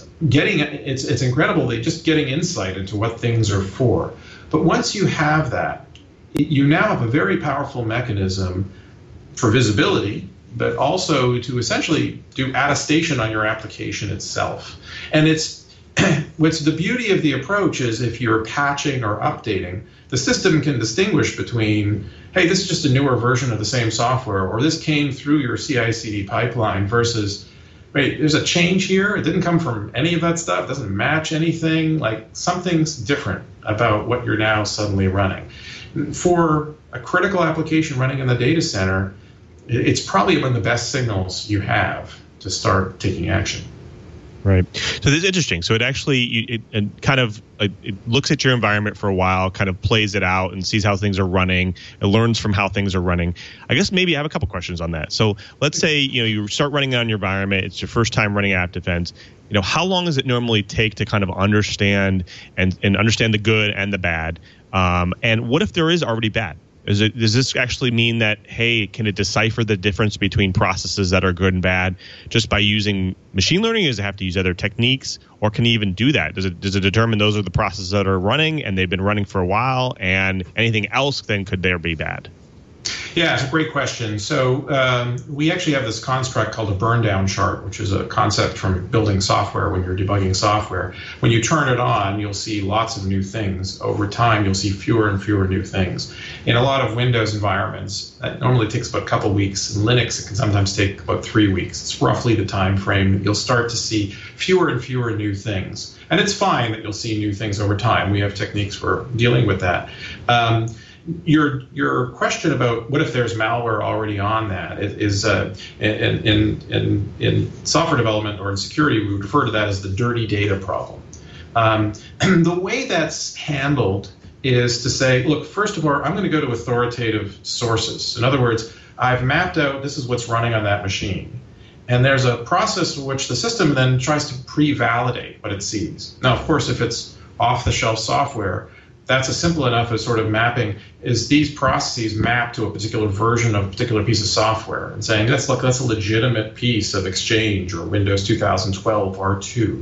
it's incredible, just getting insight into what things are for. But once you have that, you now have a very powerful mechanism for visibility, but also to essentially do attestation on your application itself. And what's the beauty of the approach is, if you're patching or updating, the system can distinguish between, hey, this is just a newer version of the same software, or this came through your CI/CD pipeline, versus, wait, there's a change here. It didn't come from any of that stuff. It doesn't match anything. Like, something's different about what you're now suddenly running. For a critical application running in the data center, it's probably one of the best signals you have to start taking action. Right. So this is interesting. So it actually it looks at your environment for a while, kind of plays it out and sees how things are running. It learns from how things are running. I guess maybe I have a couple questions on that. So let's say you start running on your environment. It's your first time running App Defense. How long does it normally take to kind of understand and understand the good and the bad? And what if there is already bad? Does this actually mean that, hey, can it decipher the difference between processes that are good and bad just by using machine learning? Does it have to use other techniques, or can it even do that? Does it determine those are the processes that are running and they've been running for a while, and anything else then could there be bad? Yeah, it's a great question. So we actually have this construct called a burn down chart, which is a concept from building software when you're debugging software. When you turn it on, you'll see lots of new things. Over time, you'll see fewer and fewer new things. In a lot of Windows environments, that normally takes about a couple weeks. In Linux, it can sometimes take about 3 weeks. It's roughly the time frame. You'll start to see fewer and fewer new things. And it's fine that you'll see new things over time. We have techniques for dealing with that. Your question about what if there's malware already on that is in software development or in security, we would refer to that as the dirty data problem. The way that's handled is to say, look, first of all, I'm going to go to authoritative sources. In other words, I've mapped out this is what's running on that machine. And there's a process in which the system then tries to pre-validate what it sees. Now, of course, if it's off-the-shelf software, that's a simple enough as sort of mapping, is these processes map to a particular version of a particular piece of software and saying that's a legitimate piece of Exchange or Windows 2012 R2.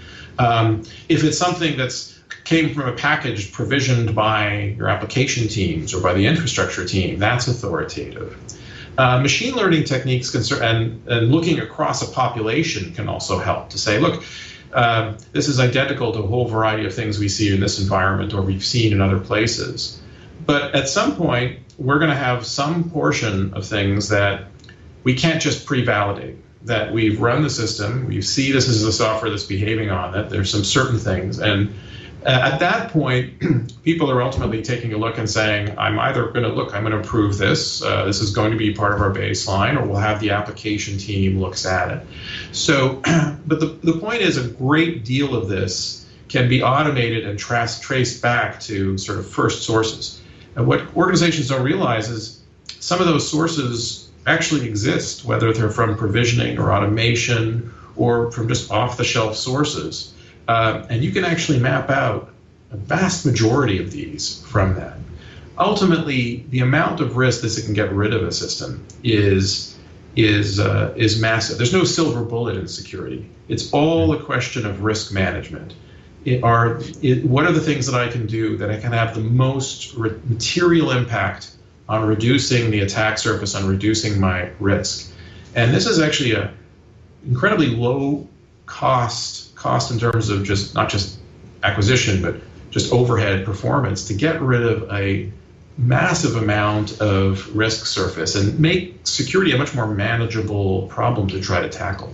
If it's something that's came from a package provisioned by your application teams or by the infrastructure team, that's authoritative. Machine learning techniques and looking across a population can also help to say, look, this is identical to a whole variety of things we see in this environment or we've seen in other places. But at some point, we're going to have some portion of things that we can't just pre-validate, that we've run the system, we see this is the software that's behaving on it, there's some certain things. And at that point, people are ultimately taking a look and saying, I'm either going to approve this, this is going to be part of our baseline, or we'll have the application team looks at it. So, but the point is a great deal of this can be automated and traced back to sort of first sources. And what organizations don't realize is some of those sources actually exist, whether they're from provisioning or automation or from just off-the-shelf sources. And you can actually map out a vast majority of these from that. Ultimately, the amount of risk that it can get rid of a system is massive. There's no silver bullet in security. It's all a question of risk management. What are the things that I can do that I can have the most material impact on reducing the attack surface, on reducing my risk? And this is actually a incredibly low cost in terms of not just acquisition, but just overhead performance to get rid of a massive amount of risk surface and make security a much more manageable problem to try to tackle.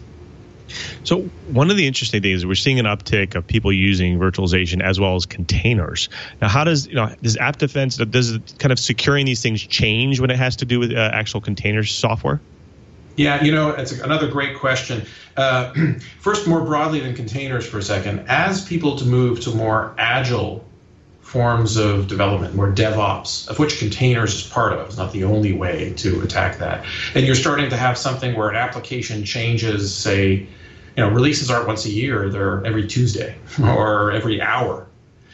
So one of the interesting things is we're seeing an uptick of people using virtualization as well as containers. Now, how does App Defense, does kind of securing these things change when it has to do with actual container software? Yeah, it's another great question. First, more broadly than containers for a second, as people to move to more agile forms of development, more DevOps, of which containers is part of, it's not the only way to attack that. And you're starting to have something where an application changes, say, releases aren't once a year, they're every Tuesday or every hour.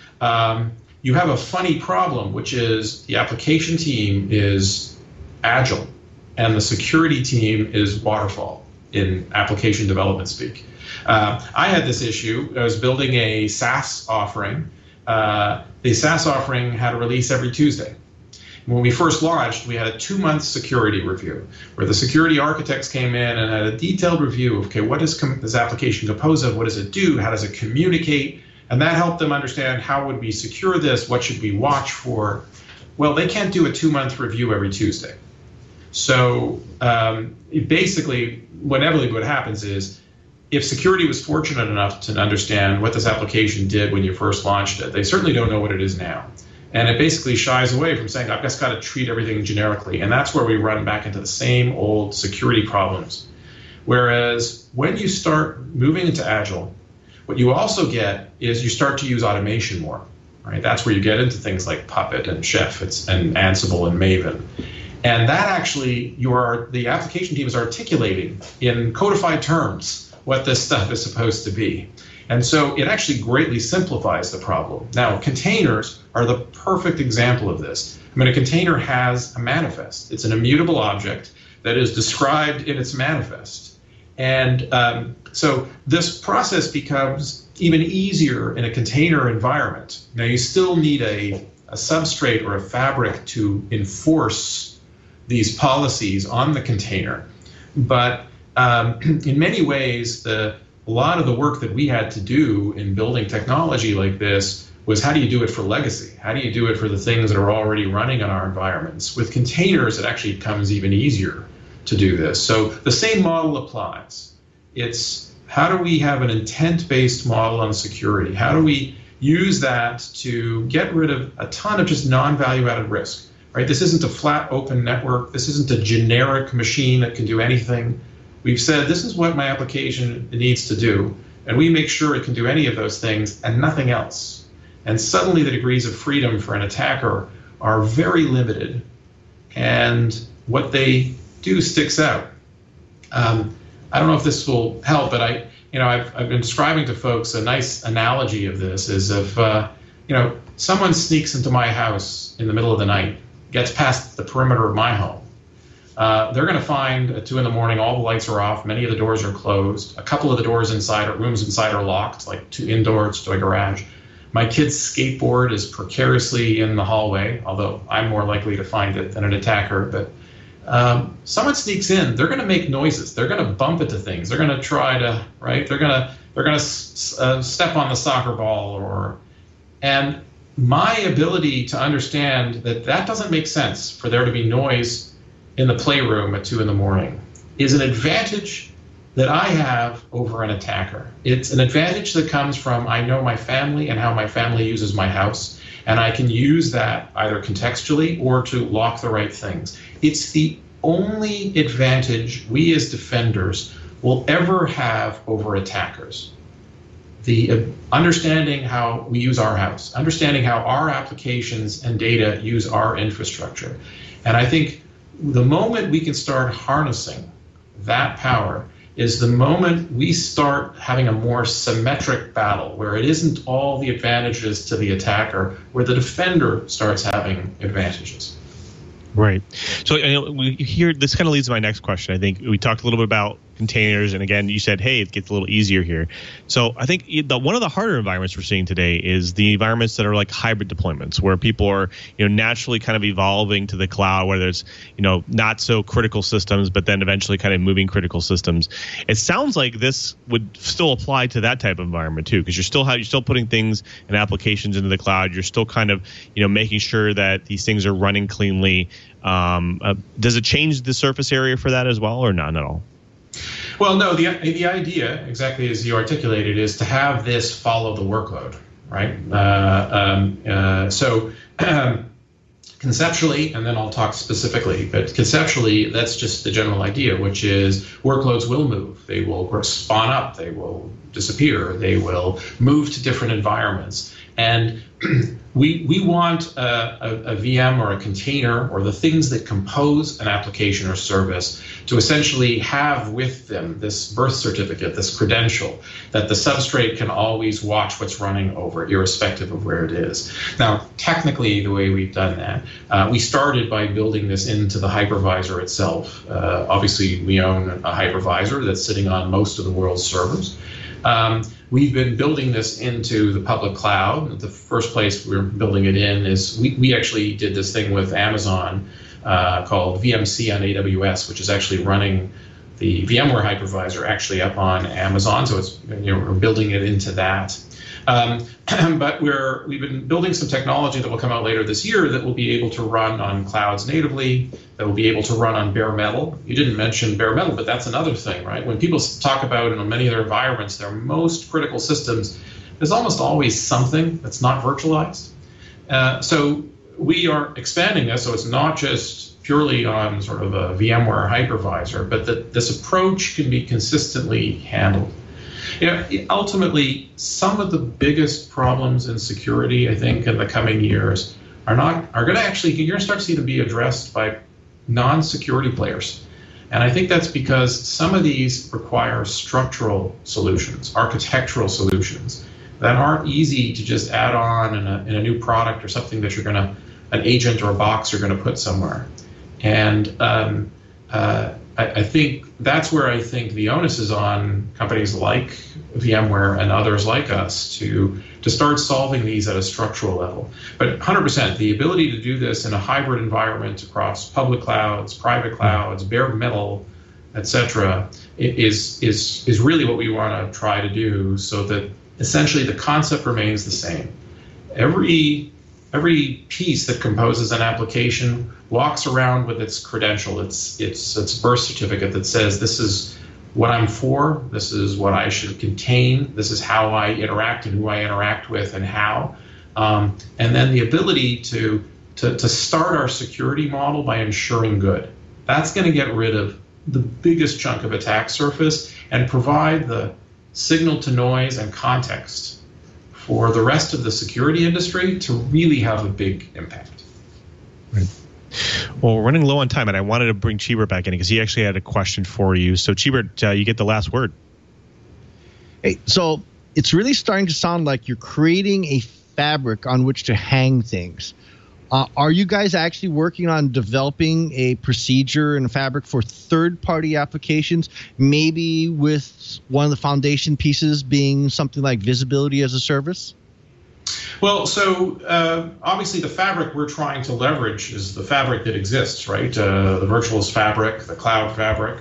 You have a funny problem, which is the application team is agile and the security team is waterfall in application development speak. I had this issue. I was building a SaaS offering. The SaaS offering had a release every Tuesday. When we first launched, we had a 2-month security review where the security architects came in and had a detailed review of, okay, what is this application composed of? What does it do? How does it communicate? And that helped them understand how would we secure this? What should we watch for? Well, they can't do a 2-month review every Tuesday. So basically, what happens is if security was fortunate enough to understand what this application did when you first launched it, they certainly don't know what it is now. And it basically shies away from saying, I've just got to treat everything generically. And that's where we run back into the same old security problems. Whereas when you start moving into Agile, what you also get is you start to use automation more. Right? That's where you get into things like Puppet and Chef and Ansible and Maven. And that actually, the application team is articulating in codified terms what this stuff is supposed to be. And so it actually greatly simplifies the problem. Now, containers are the perfect example of this. A container has a manifest. It's an immutable object that is described in its manifest. And so this process becomes even easier in a container environment. Now, you still need a substrate or a fabric to enforce these policies on the container. But in many ways, a lot of the work that we had to do in building technology like this was how do you do it for legacy? How do you do it for the things that are already running in our environments? With containers, it actually becomes even easier to do this. So the same model applies. It's how do we have an intent-based model on security? How do we use that to get rid of a ton of just non-value-added risk? Right? This isn't a flat open network. This isn't a generic machine that can do anything. We've said this is what my application needs to do, and we make sure it can do any of those things and nothing else. And suddenly the degrees of freedom for an attacker are very limited, and what they do sticks out. I don't know if this will help, but I've been describing to folks a nice analogy of this is if someone sneaks into my house in the middle of the night, gets past the perimeter of my home. They're going to find at 2 a.m. all the lights are off, many of the doors are closed, a couple of the doors inside, rooms inside are locked, like 2 indoors to a garage. My kid's skateboard is precariously in the hallway, although I'm more likely to find it than an attacker. But someone sneaks in, they're going to make noises, they're going to bump into things, they're going to try to, right? They're going to step on the soccer ball, and my ability to understand that doesn't make sense for there to be noise in the playroom at 2 a.m. is an advantage that I have over an attacker. It's an advantage that comes from I know my family and how my family uses my house, and I can use that either contextually or to lock the right things. It's the only advantage we as defenders will ever have over attackers. The understanding how we use our house, understanding how our applications and data use our infrastructure. And I think the moment we can start harnessing that power is the moment we start having a more symmetric battle, where it isn't all the advantages to the attacker, where the defender starts having advantages. Right. So we hear this kind of leads to my next question. I think we talked a little bit about containers, and again, you said, hey, it gets a little easier here. So I think one of the harder environments we're seeing today is the environments that are like hybrid deployments, where people are naturally kind of evolving to the cloud, where there's not so critical systems, but then eventually kind of moving critical systems. It sounds like this would still apply to that type of environment too, because you're still putting things and applications into the cloud. You're still kind of making sure that these things are running cleanly. Does it change the surface area for that as well, or not at all? Well, no, the idea, exactly as you articulated, is to have this follow the workload, right? So conceptually, and then I'll talk specifically, but conceptually, that's just the general idea, which is workloads will move. They will spawn up. They will disappear. They will move to different environments. And we want a VM or a container or the things that compose an application or service to essentially have with them this birth certificate, this credential, that the substrate can always watch what's running over, irrespective of where it is. Now, technically, the way we've done that, we started by building this into the hypervisor itself. Obviously, we own a hypervisor that's sitting on most of the world's servers. We've been building this into the public cloud. The first place we're building it in is we actually did this thing with Amazon called VMC on AWS, which is actually running the VMware hypervisor actually up on Amazon. So it's we're building it into that. But we've been building some technology that will come out later this year that will be able to run on clouds natively, that will be able to run on bare metal. You didn't mention bare metal, but that's another thing, right? When people talk about in many of their environments, their most critical systems, there's almost always something that's not virtualized. So we are expanding this, so it's not just purely on sort of a VMware hypervisor, but that this approach can be consistently handled. Ultimately, some of the biggest problems in security, I think, in the coming years you're going to start to see them be addressed by non-security players. And I think that's because some of these require structural solutions, architectural solutions that aren't easy to just add on in a new product or something that an agent or a box you're going to put somewhere. And I think that's where I think the onus is on companies like VMware and others like us to start solving these at a structural level. But 100%, the ability to do this in a hybrid environment across public clouds, private clouds, bare metal, etc., is really what we want to try to do, so that essentially the concept remains the same. Every piece that composes an application walks around with its credential, its birth certificate that says this is what I'm for, this is what I should contain, this is how I interact and who I interact with and how. And then the ability to start our security model by ensuring good. That's going to get rid of the biggest chunk of attack surface and provide the signal to noise and context for the rest of the security industry to really have a big impact. Right. Well, we're running low on time, and I wanted to bring Cheebert back in because he actually had a question for you. So, Cheebert, you get the last word. Hey, so it's really starting to sound like you're creating a fabric on which to hang things. Are you guys actually working on developing a procedure and a fabric for third-party applications, maybe with one of the foundation pieces being something like visibility as a service? Well, so obviously the fabric we're trying to leverage is the fabric that exists, right? The virtualist fabric, the cloud fabric.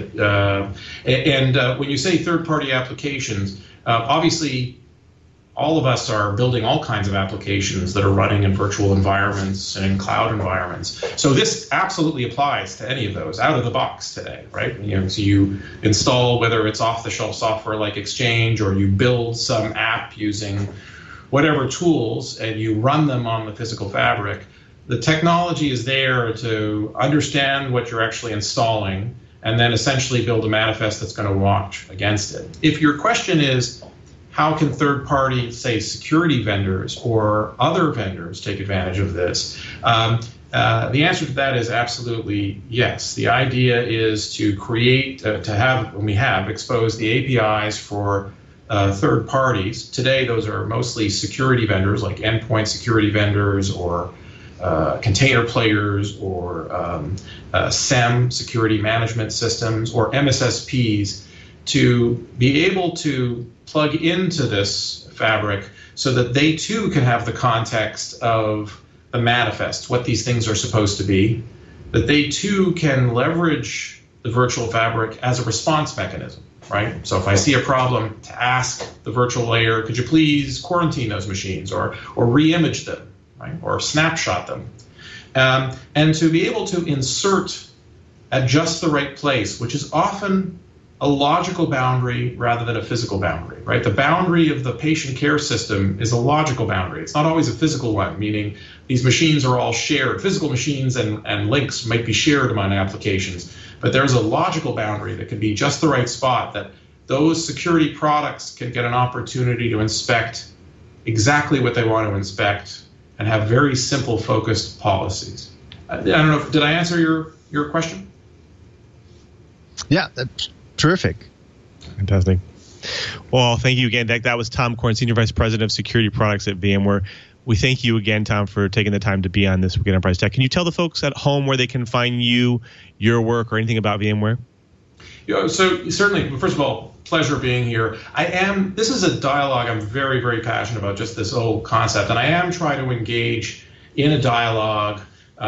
When you say third-party applications, obviously all of us are building all kinds of applications that are running in virtual environments and in cloud environments. So this absolutely applies to any of those out of the box today, right? So you install, whether it's off-the-shelf software like Exchange, or you build some app using whatever tools and you run them on the physical fabric. The technology is there to understand what you're actually installing and then essentially build a manifest that's going to watch against it. If your question is, how can third-party, say, security vendors or other vendors take advantage of this? The answer to that is absolutely yes. The idea is to create, we have exposed the APIs for third parties. Today, those are mostly security vendors like endpoint security vendors or container players or SEM, security management systems, or MSSPs, to be able to plug into this fabric so that they too can have the context of the manifest, what these things are supposed to be, that they too can leverage the virtual fabric as a response mechanism, right? So if I see a problem, to ask the virtual layer, could you please quarantine those machines or re-image them, right? Or snapshot them. And to be able to insert at just the right place, which is often a logical boundary rather than a physical boundary, right? The boundary of the patient care system is a logical boundary. It's not always a physical one, meaning these machines are all shared. Physical machines and links might be shared among applications, but there's a logical boundary that can be just the right spot that those security products can get an opportunity to inspect exactly what they want to inspect and have very simple, focused policies. I don't know, did I answer your question? Yeah, that's terrific. Fantastic. Well, thank you again, Deck. That was Tom Korn, Senior Vice President of Security Products at VMware. We thank you again, Tom, for taking the time to be on This Week in Enterprise Tech. Can you tell the folks at home where they can find you, your work, or anything about VMware? So certainly, first of all, pleasure being here. This is a dialogue I'm very, very passionate about, just this whole concept, and I am trying to engage in a dialogue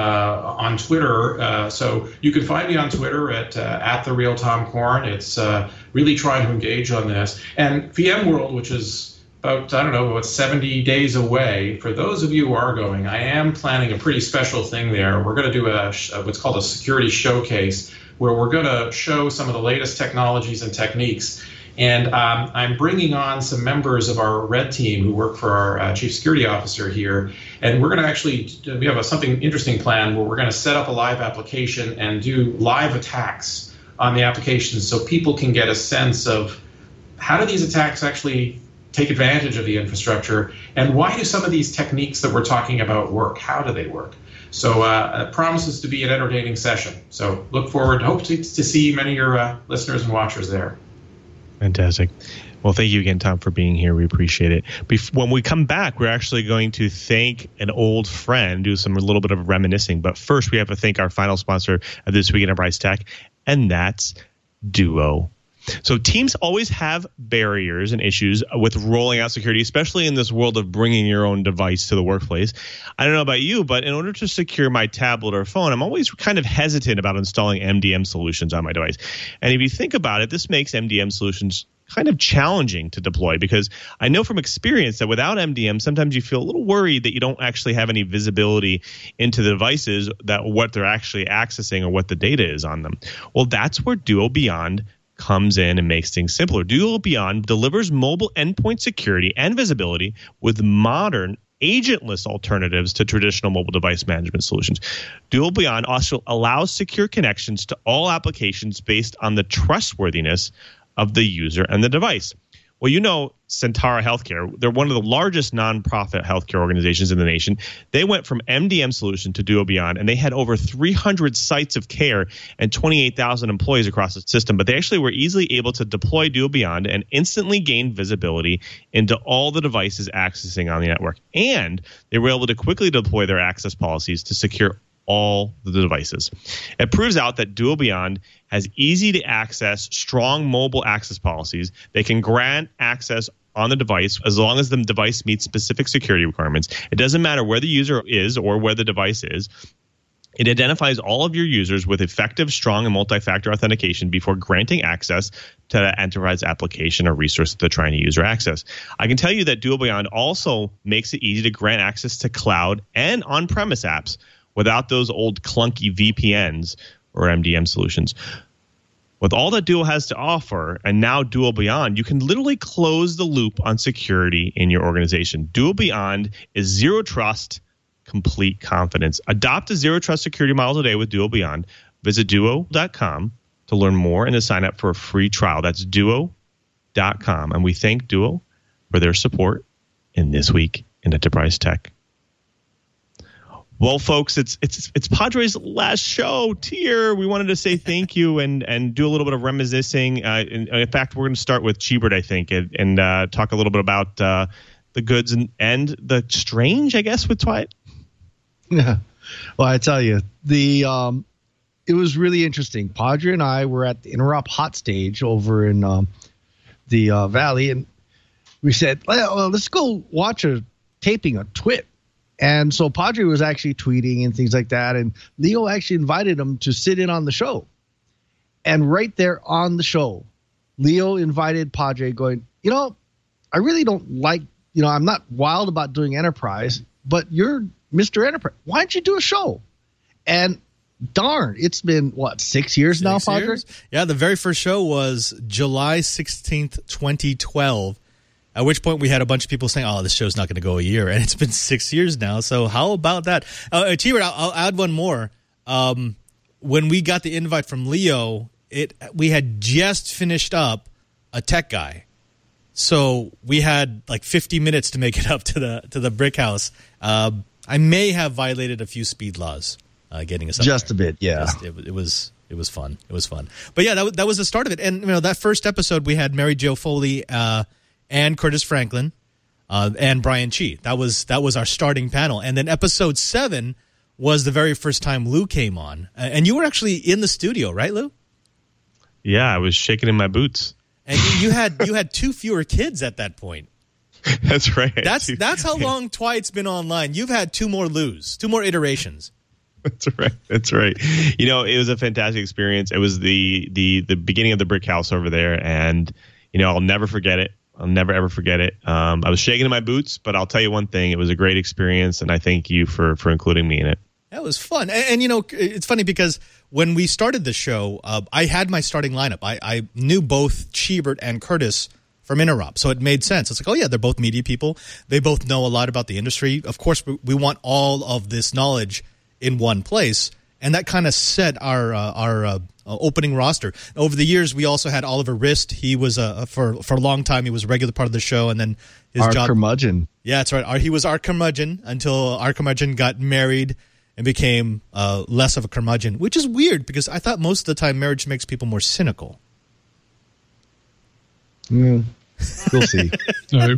on Twitter. So you can find me on Twitter at the real Tom Korn. It's really trying to engage on this. And VMworld, which is about 70 days away, for those of you who are going, I am planning a pretty special thing there. We're going to do what's called a security showcase, where we're going to show some of the latest technologies and techniques. And I'm bringing on some members of our red team who work for our chief security officer here. And we're going to we have something interesting planned where we're going to set up a live application and do live attacks on the application so people can get a sense of how do these attacks actually take advantage of the infrastructure, and why do some of these techniques that we're talking about work? How do they work? So it promises to be an entertaining session. So look forward, hope to see many of your listeners and watchers there. Fantastic. Well, thank you again, Tom, for being here. We appreciate it. When we come back, we're actually going to thank an old friend, do a little bit of reminiscing. But first, we have to thank our final sponsor of This Week in Enterprise Tech, and that's Duo. So teams always have barriers and issues with rolling out security, especially in this world of bringing your own device to the workplace. I don't know about you, but in order to secure my tablet or phone, I'm always kind of hesitant about installing MDM solutions on my device. And if you think about it, this makes MDM solutions kind of challenging to deploy, because I know from experience that without MDM, sometimes you feel a little worried that you don't actually have any visibility into the devices, that what they're actually accessing or what the data is on them. Well, that's where Duo Beyond comes in and makes things simpler. Duo Beyond delivers mobile endpoint security and visibility with modern agentless alternatives to traditional mobile device management solutions. Duo Beyond also allows secure connections to all applications based on the trustworthiness of the user and the device. Well, you know, Centara Healthcare, they're one of the largest nonprofit healthcare organizations in the nation. They went from MDM Solution to Duo Beyond, and they had over 300 sites of care and 28,000 employees across the system. But they actually were easily able to deploy Duo Beyond and instantly gain visibility into all the devices accessing on the network. And they were able to quickly deploy their access policies to secure all the devices. It proves out that Duo Beyond has easy to access, strong mobile access policies. They can grant access on the device as long as the device meets specific security requirements. It doesn't matter where the user is or where the device is. It identifies all of your users with effective, strong, and multi-factor authentication before granting access to that enterprise application or resource that they're trying to use or access. I can tell you that Duo Beyond also makes it easy to grant access to cloud and on-premise apps without those old clunky VPNs or MDM solutions. With all that Duo has to offer, and now Duo Beyond, you can literally close the loop on security in your organization. Duo Beyond is zero trust, complete confidence. Adopt a zero trust security model today with Duo Beyond. Visit duo.com to learn more and to sign up for a free trial. That's duo.com. And we thank Duo for their support in This Week in Enterprise Tech. Well, folks, it's Padre's last show here. We wanted to say thank you and do a little bit of reminiscing. In fact, we're going to start with Cheebert, I think, and talk a little bit about the goods and the strange, I guess, with Twilight. Yeah. Well, I tell you, it was really interesting. Padre and I were at the Interop Hot Stage over in the Valley, and we said, well, let's go watch a taping of Twit. And so Padre was actually tweeting and things like that. And Leo actually invited him to sit in on the show. And right there on the show, Leo invited Padre going, I really don't like, I'm not wild about doing Enterprise, but you're Mr. Enterprise. Why don't you do a show? And darn, it's been, 6 years now, Padre? Yeah, the very first show was July 16th, 2012. At which point we had a bunch of people saying, oh, this show's not going to go a year. And it's been 6 years now. So how about that? Cheebert, I'll add one more. When we got the invite from Leo, we had just finished up a tech guy. So we had like 50 minutes to make it up to the brick house. I may have violated a few speed laws getting us up just there. A bit, yeah. It was fun. It was fun. But yeah, that was the start of it. And that first episode, we had Mary Jo Foley and Curtis Franklin, and Brian Chi. That was our starting panel. And then episode 7 was the very first time Lou came on. And you were actually in the studio, right, Lou? Yeah, I was shaking in my boots. And you had 2 fewer kids at that point. That's right. That's how long Twilight's been online. You've had 2 more Lou's, 2 more iterations. That's right. It was a fantastic experience. It was the beginning of the brick house over there, and I'll never forget it. I'll never, ever forget it. I was shaking in my boots, but I'll tell you one thing. It was a great experience, and I thank you for including me in it. That was fun. And it's funny because when we started the show, I had my starting lineup. I knew both Cheebert and Curtis from Interop, so it made sense. It's like, oh, yeah, they're both media people. They both know a lot about the industry. Of course, we want all of this knowledge in one place, and that kind of set our opening roster. Over the years, we also had Oliver Rist. He was for a long time. He was a regular part of the show, and then his job. Curmudgeon. Yeah, that's right. He was our curmudgeon until our curmudgeon got married and became less of a curmudgeon, which is weird because I thought most of the time marriage makes people more cynical. We'll see. No,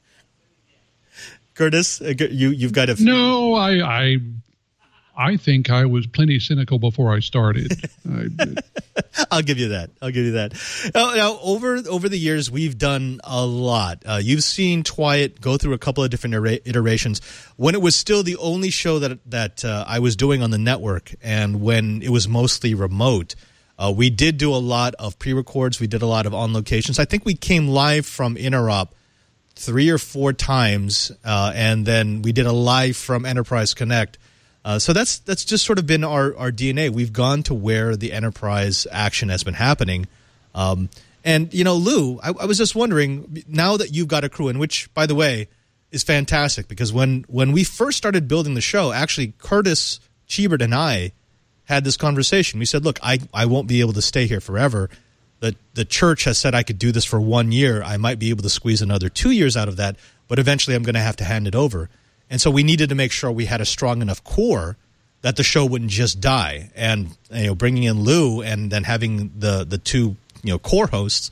Curtis, you've got to. No, I think I was plenty cynical before I started. I'll give you that. Now, over the years, we've done a lot. You've seen Twilight go through a couple of different iterations. When it was still the only show that I was doing on the network, and when it was mostly remote, we did do a lot of pre-records. We did a lot of on locations. I think we came live from Interop 3 or 4 times, and then we did a live from Enterprise Connect. So that's just sort of been our DNA. We've gone to where the enterprise action has been happening. And, Lou, I was just wondering, now that you've got a crew, and which, by the way, is fantastic, because when we first started building the show, actually Curtis, Cheebert, and I had this conversation. We said, look, I won't be able to stay here forever. the church has said I could do this for 1 year. I might be able to squeeze another 2 years out of that, but eventually I'm going to have to hand it over. And so we needed to make sure we had a strong enough core that the show wouldn't just die. And bringing in Lou and then having the two core hosts,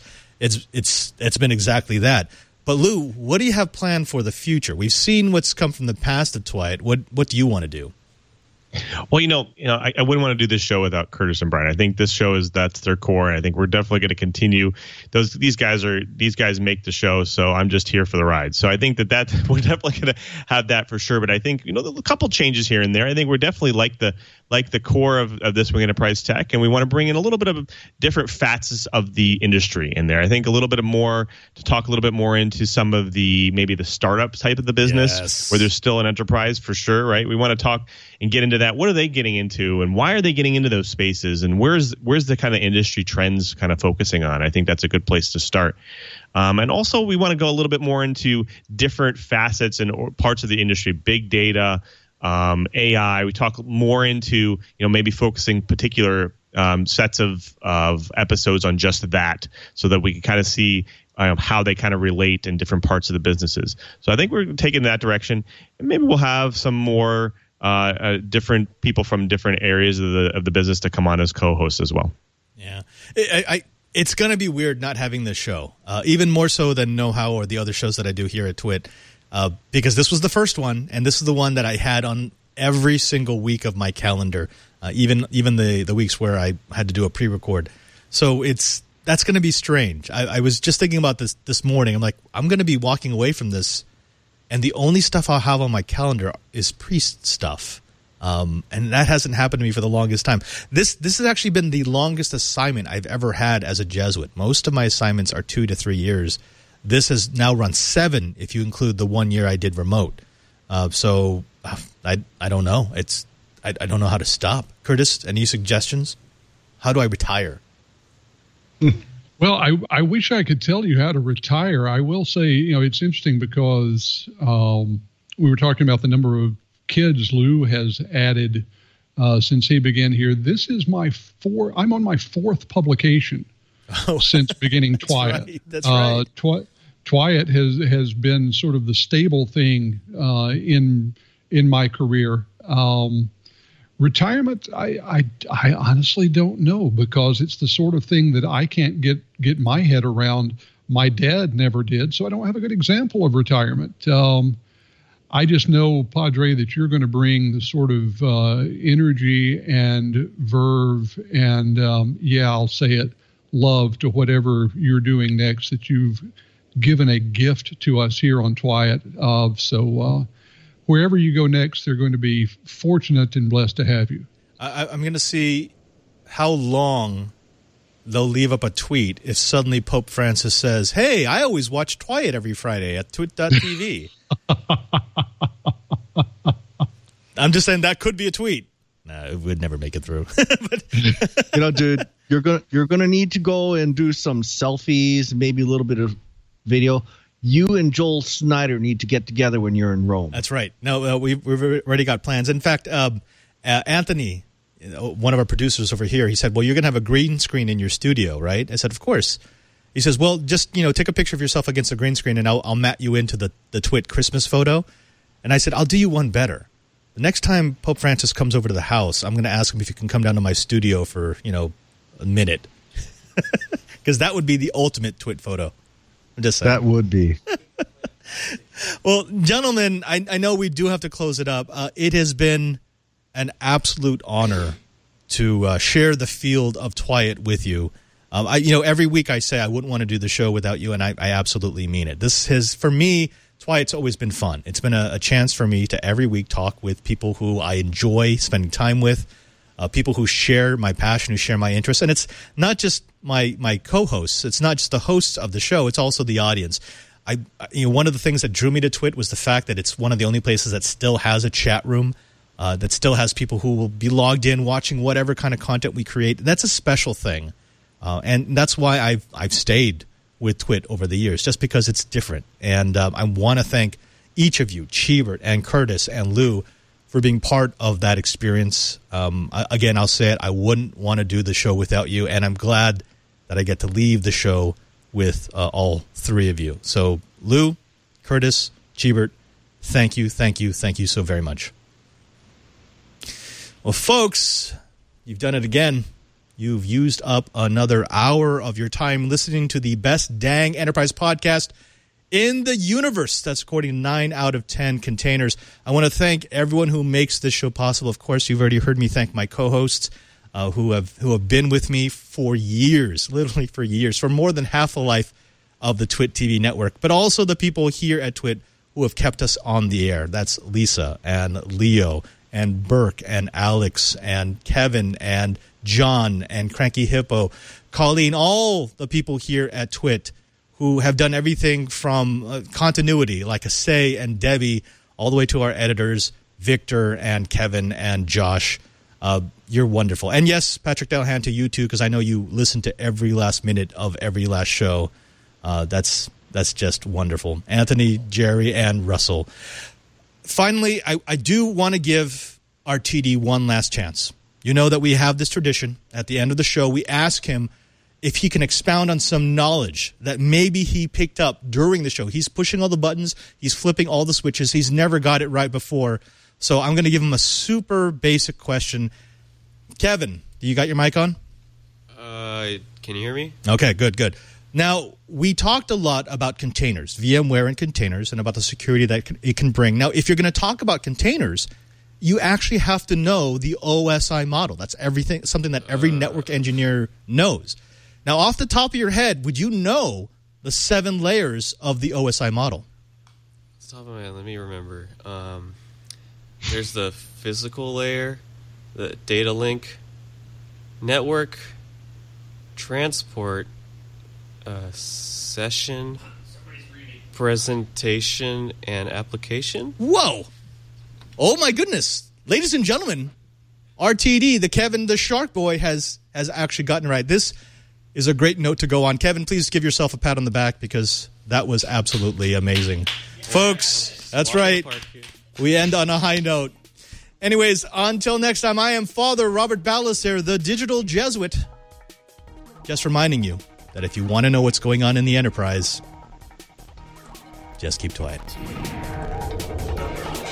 it's been exactly that. But Lou, what do you have planned for the future? We've seen what's come from the past at Twilight. What do you want to do? Well, I wouldn't want to do this show without Curtis and Brian. I think this show that's their core, and I think we're definitely going to continue. These guys make the show, so I'm just here for the ride. So I think that we're definitely going to have that for sure. But I think a couple changes here and there. I think we're definitely like the core of This Week Enterprise Tech, and we want to bring in a little bit of different facets of the industry in there. I think a little bit more to talk a little bit more into some of maybe the startup type of the business where there's still an enterprise for sure, right? We want to talk and get into that. What are they getting into, and why are they getting into those spaces, and where's the kind of industry trends kind of focusing on? I think that's a good place to start. And also we want to go a little bit more into different facets and parts of the industry, big data, AI. We talk more into maybe focusing particular sets of episodes on just that, so that we can kind of see how they kind of relate in different parts of the businesses. So I think we're taking that direction, and maybe we'll have some more different people from different areas of the business to come on as co-hosts as well. Yeah, it's going to be weird not having this show, even more so than Know How or the other shows that I do here at Twit, because this was the first one, and this is the one that I had on every single week of my calendar, even the weeks where I had to do a pre-record. So that's going to be strange. I was just thinking about this morning. I'm like, I'm going to be walking away from this, and the only stuff I'll have on my calendar is priest stuff. And that hasn't happened to me for the longest time. This has actually been the longest assignment I've ever had as a Jesuit. Most of my assignments are 2 to 3 years. This has now run 7 if you include the 1 year I did remote. So I don't know. I don't know how to stop. Curtis, any suggestions? How do I retire? Well, I wish I could tell you how to retire. I will say, it's interesting because we were talking about the number of kids Lou has added since he began here. This is I'm on my 4th publication since beginning Twilight. Right. That's right. Twilight has been sort of the stable thing in my career. Retirement, I honestly don't know, because it's the sort of thing that I can't get my head around. My dad never did, so I don't have a good example of retirement. I just know, Padre, that you're going to bring the sort of energy and verve and, I'll say it, love to whatever you're doing next, that you've given a gift to us here on Twilight. So wherever you go next, they're going to be fortunate and blessed to have you. I'm going to see how long they'll leave up a tweet if suddenly Pope Francis says, "Hey, I always watch Twilight every Friday at twit.tv." I'm just saying that could be a tweet. No, it would never make it through. But, dude, you're gonna need to go and do some selfies, maybe a little bit of video. You and Joel Snyder need to get together when you're in Rome. That's right. No, we've already got plans. In fact, Anthony, one of our producers over here, he said, "Well, you're going to have a green screen in your studio, right?" I said, "Of course." He says, "Well, just take a picture of yourself against the green screen, and I'll mat you into the Twit Christmas photo." And I said, "I'll do you one better. The next time Pope Francis comes over to the house, I'm going to ask him if he can come down to my studio for a minute, because that would be the ultimate Twit photo." I'm just saying. That would be. Well, gentlemen, I know we do have to close it up. It has been an absolute honor to share the field of Twilight with you. Every week I say I wouldn't want to do the show without you, and I absolutely mean it. This has, for me, Twilight's always been fun. It's been a chance for me to every week talk with people who I enjoy spending time with, people who share my passion, who share my interests. And it's not just my co-hosts. It's not just the hosts of the show. It's also the audience. One of the things that drew me to Twit was the fact that it's one of the only places that still has a chat room, that still has people who will be logged in watching whatever kind of content we create. That's a special thing. And that's why I've stayed with Twit over the years, just because it's different. And I want to thank each of you, Cheebert and Curtis and Lou, for being part of that experience. Again, I'll say it, I wouldn't want to do the show without you, and I'm glad that I get to leave the show with all three of you. So, Lou, Curtis, Cheebert, thank you so very much. Well, folks, you've done it again. You've used up another hour of your time listening to the best dang Enterprise podcast in the universe. That's according to 9 out of 10 containers. I want to thank everyone who makes this show possible. Of course, you've already heard me thank my co-hosts who have been with me for years, literally for years, for more than half the life of the Twit TV network, but also the people here at Twit who have kept us on the air. That's Lisa and Leo and Burke and Alex and Kevin and John and Cranky Hippo, Colleen, all the people here at Twit who have done everything from continuity, like Asay and Debbie, all the way to our editors, Victor and Kevin and Josh. You're wonderful. And yes, Patrick Delahan, to you too, because I know you listen to every last minute of every last show. That's just wonderful. Anthony, Jerry, and Russell. Finally, I do want to give our TD one last chance. You know that we have this tradition. At the end of the show, we ask him if he can expound on some knowledge that maybe he picked up during the show. He's pushing all the buttons. He's flipping all the switches. He's never got it right before. So I'm going to give him a super basic question. Kevin, you got your mic on? Can you hear me? Okay, good. Now, we talked a lot about containers, VMware and containers, and about the security that it can bring. Now, if you're going to talk about containers, you actually have to know the OSI model. That's everything, something that every network engineer knows. Now, off the top of your head, would you know the 7 layers of the OSI model? Off the top of my head, let me remember. There's the physical layer, the data link, network, transport, session, presentation, and application. Whoa! Oh my goodness. Ladies and gentlemen, RTD, the Kevin the Shark Boy, has actually gotten it right. This is a great note to go on. Kevin, please give yourself a pat on the back because that was absolutely amazing. Folks, that's right. We end on a high note. Anyways, until next time, I am Father Robert Ballecer, the digital Jesuit. Just reminding you that if you want to know what's going on in the Enterprise, just keep quiet.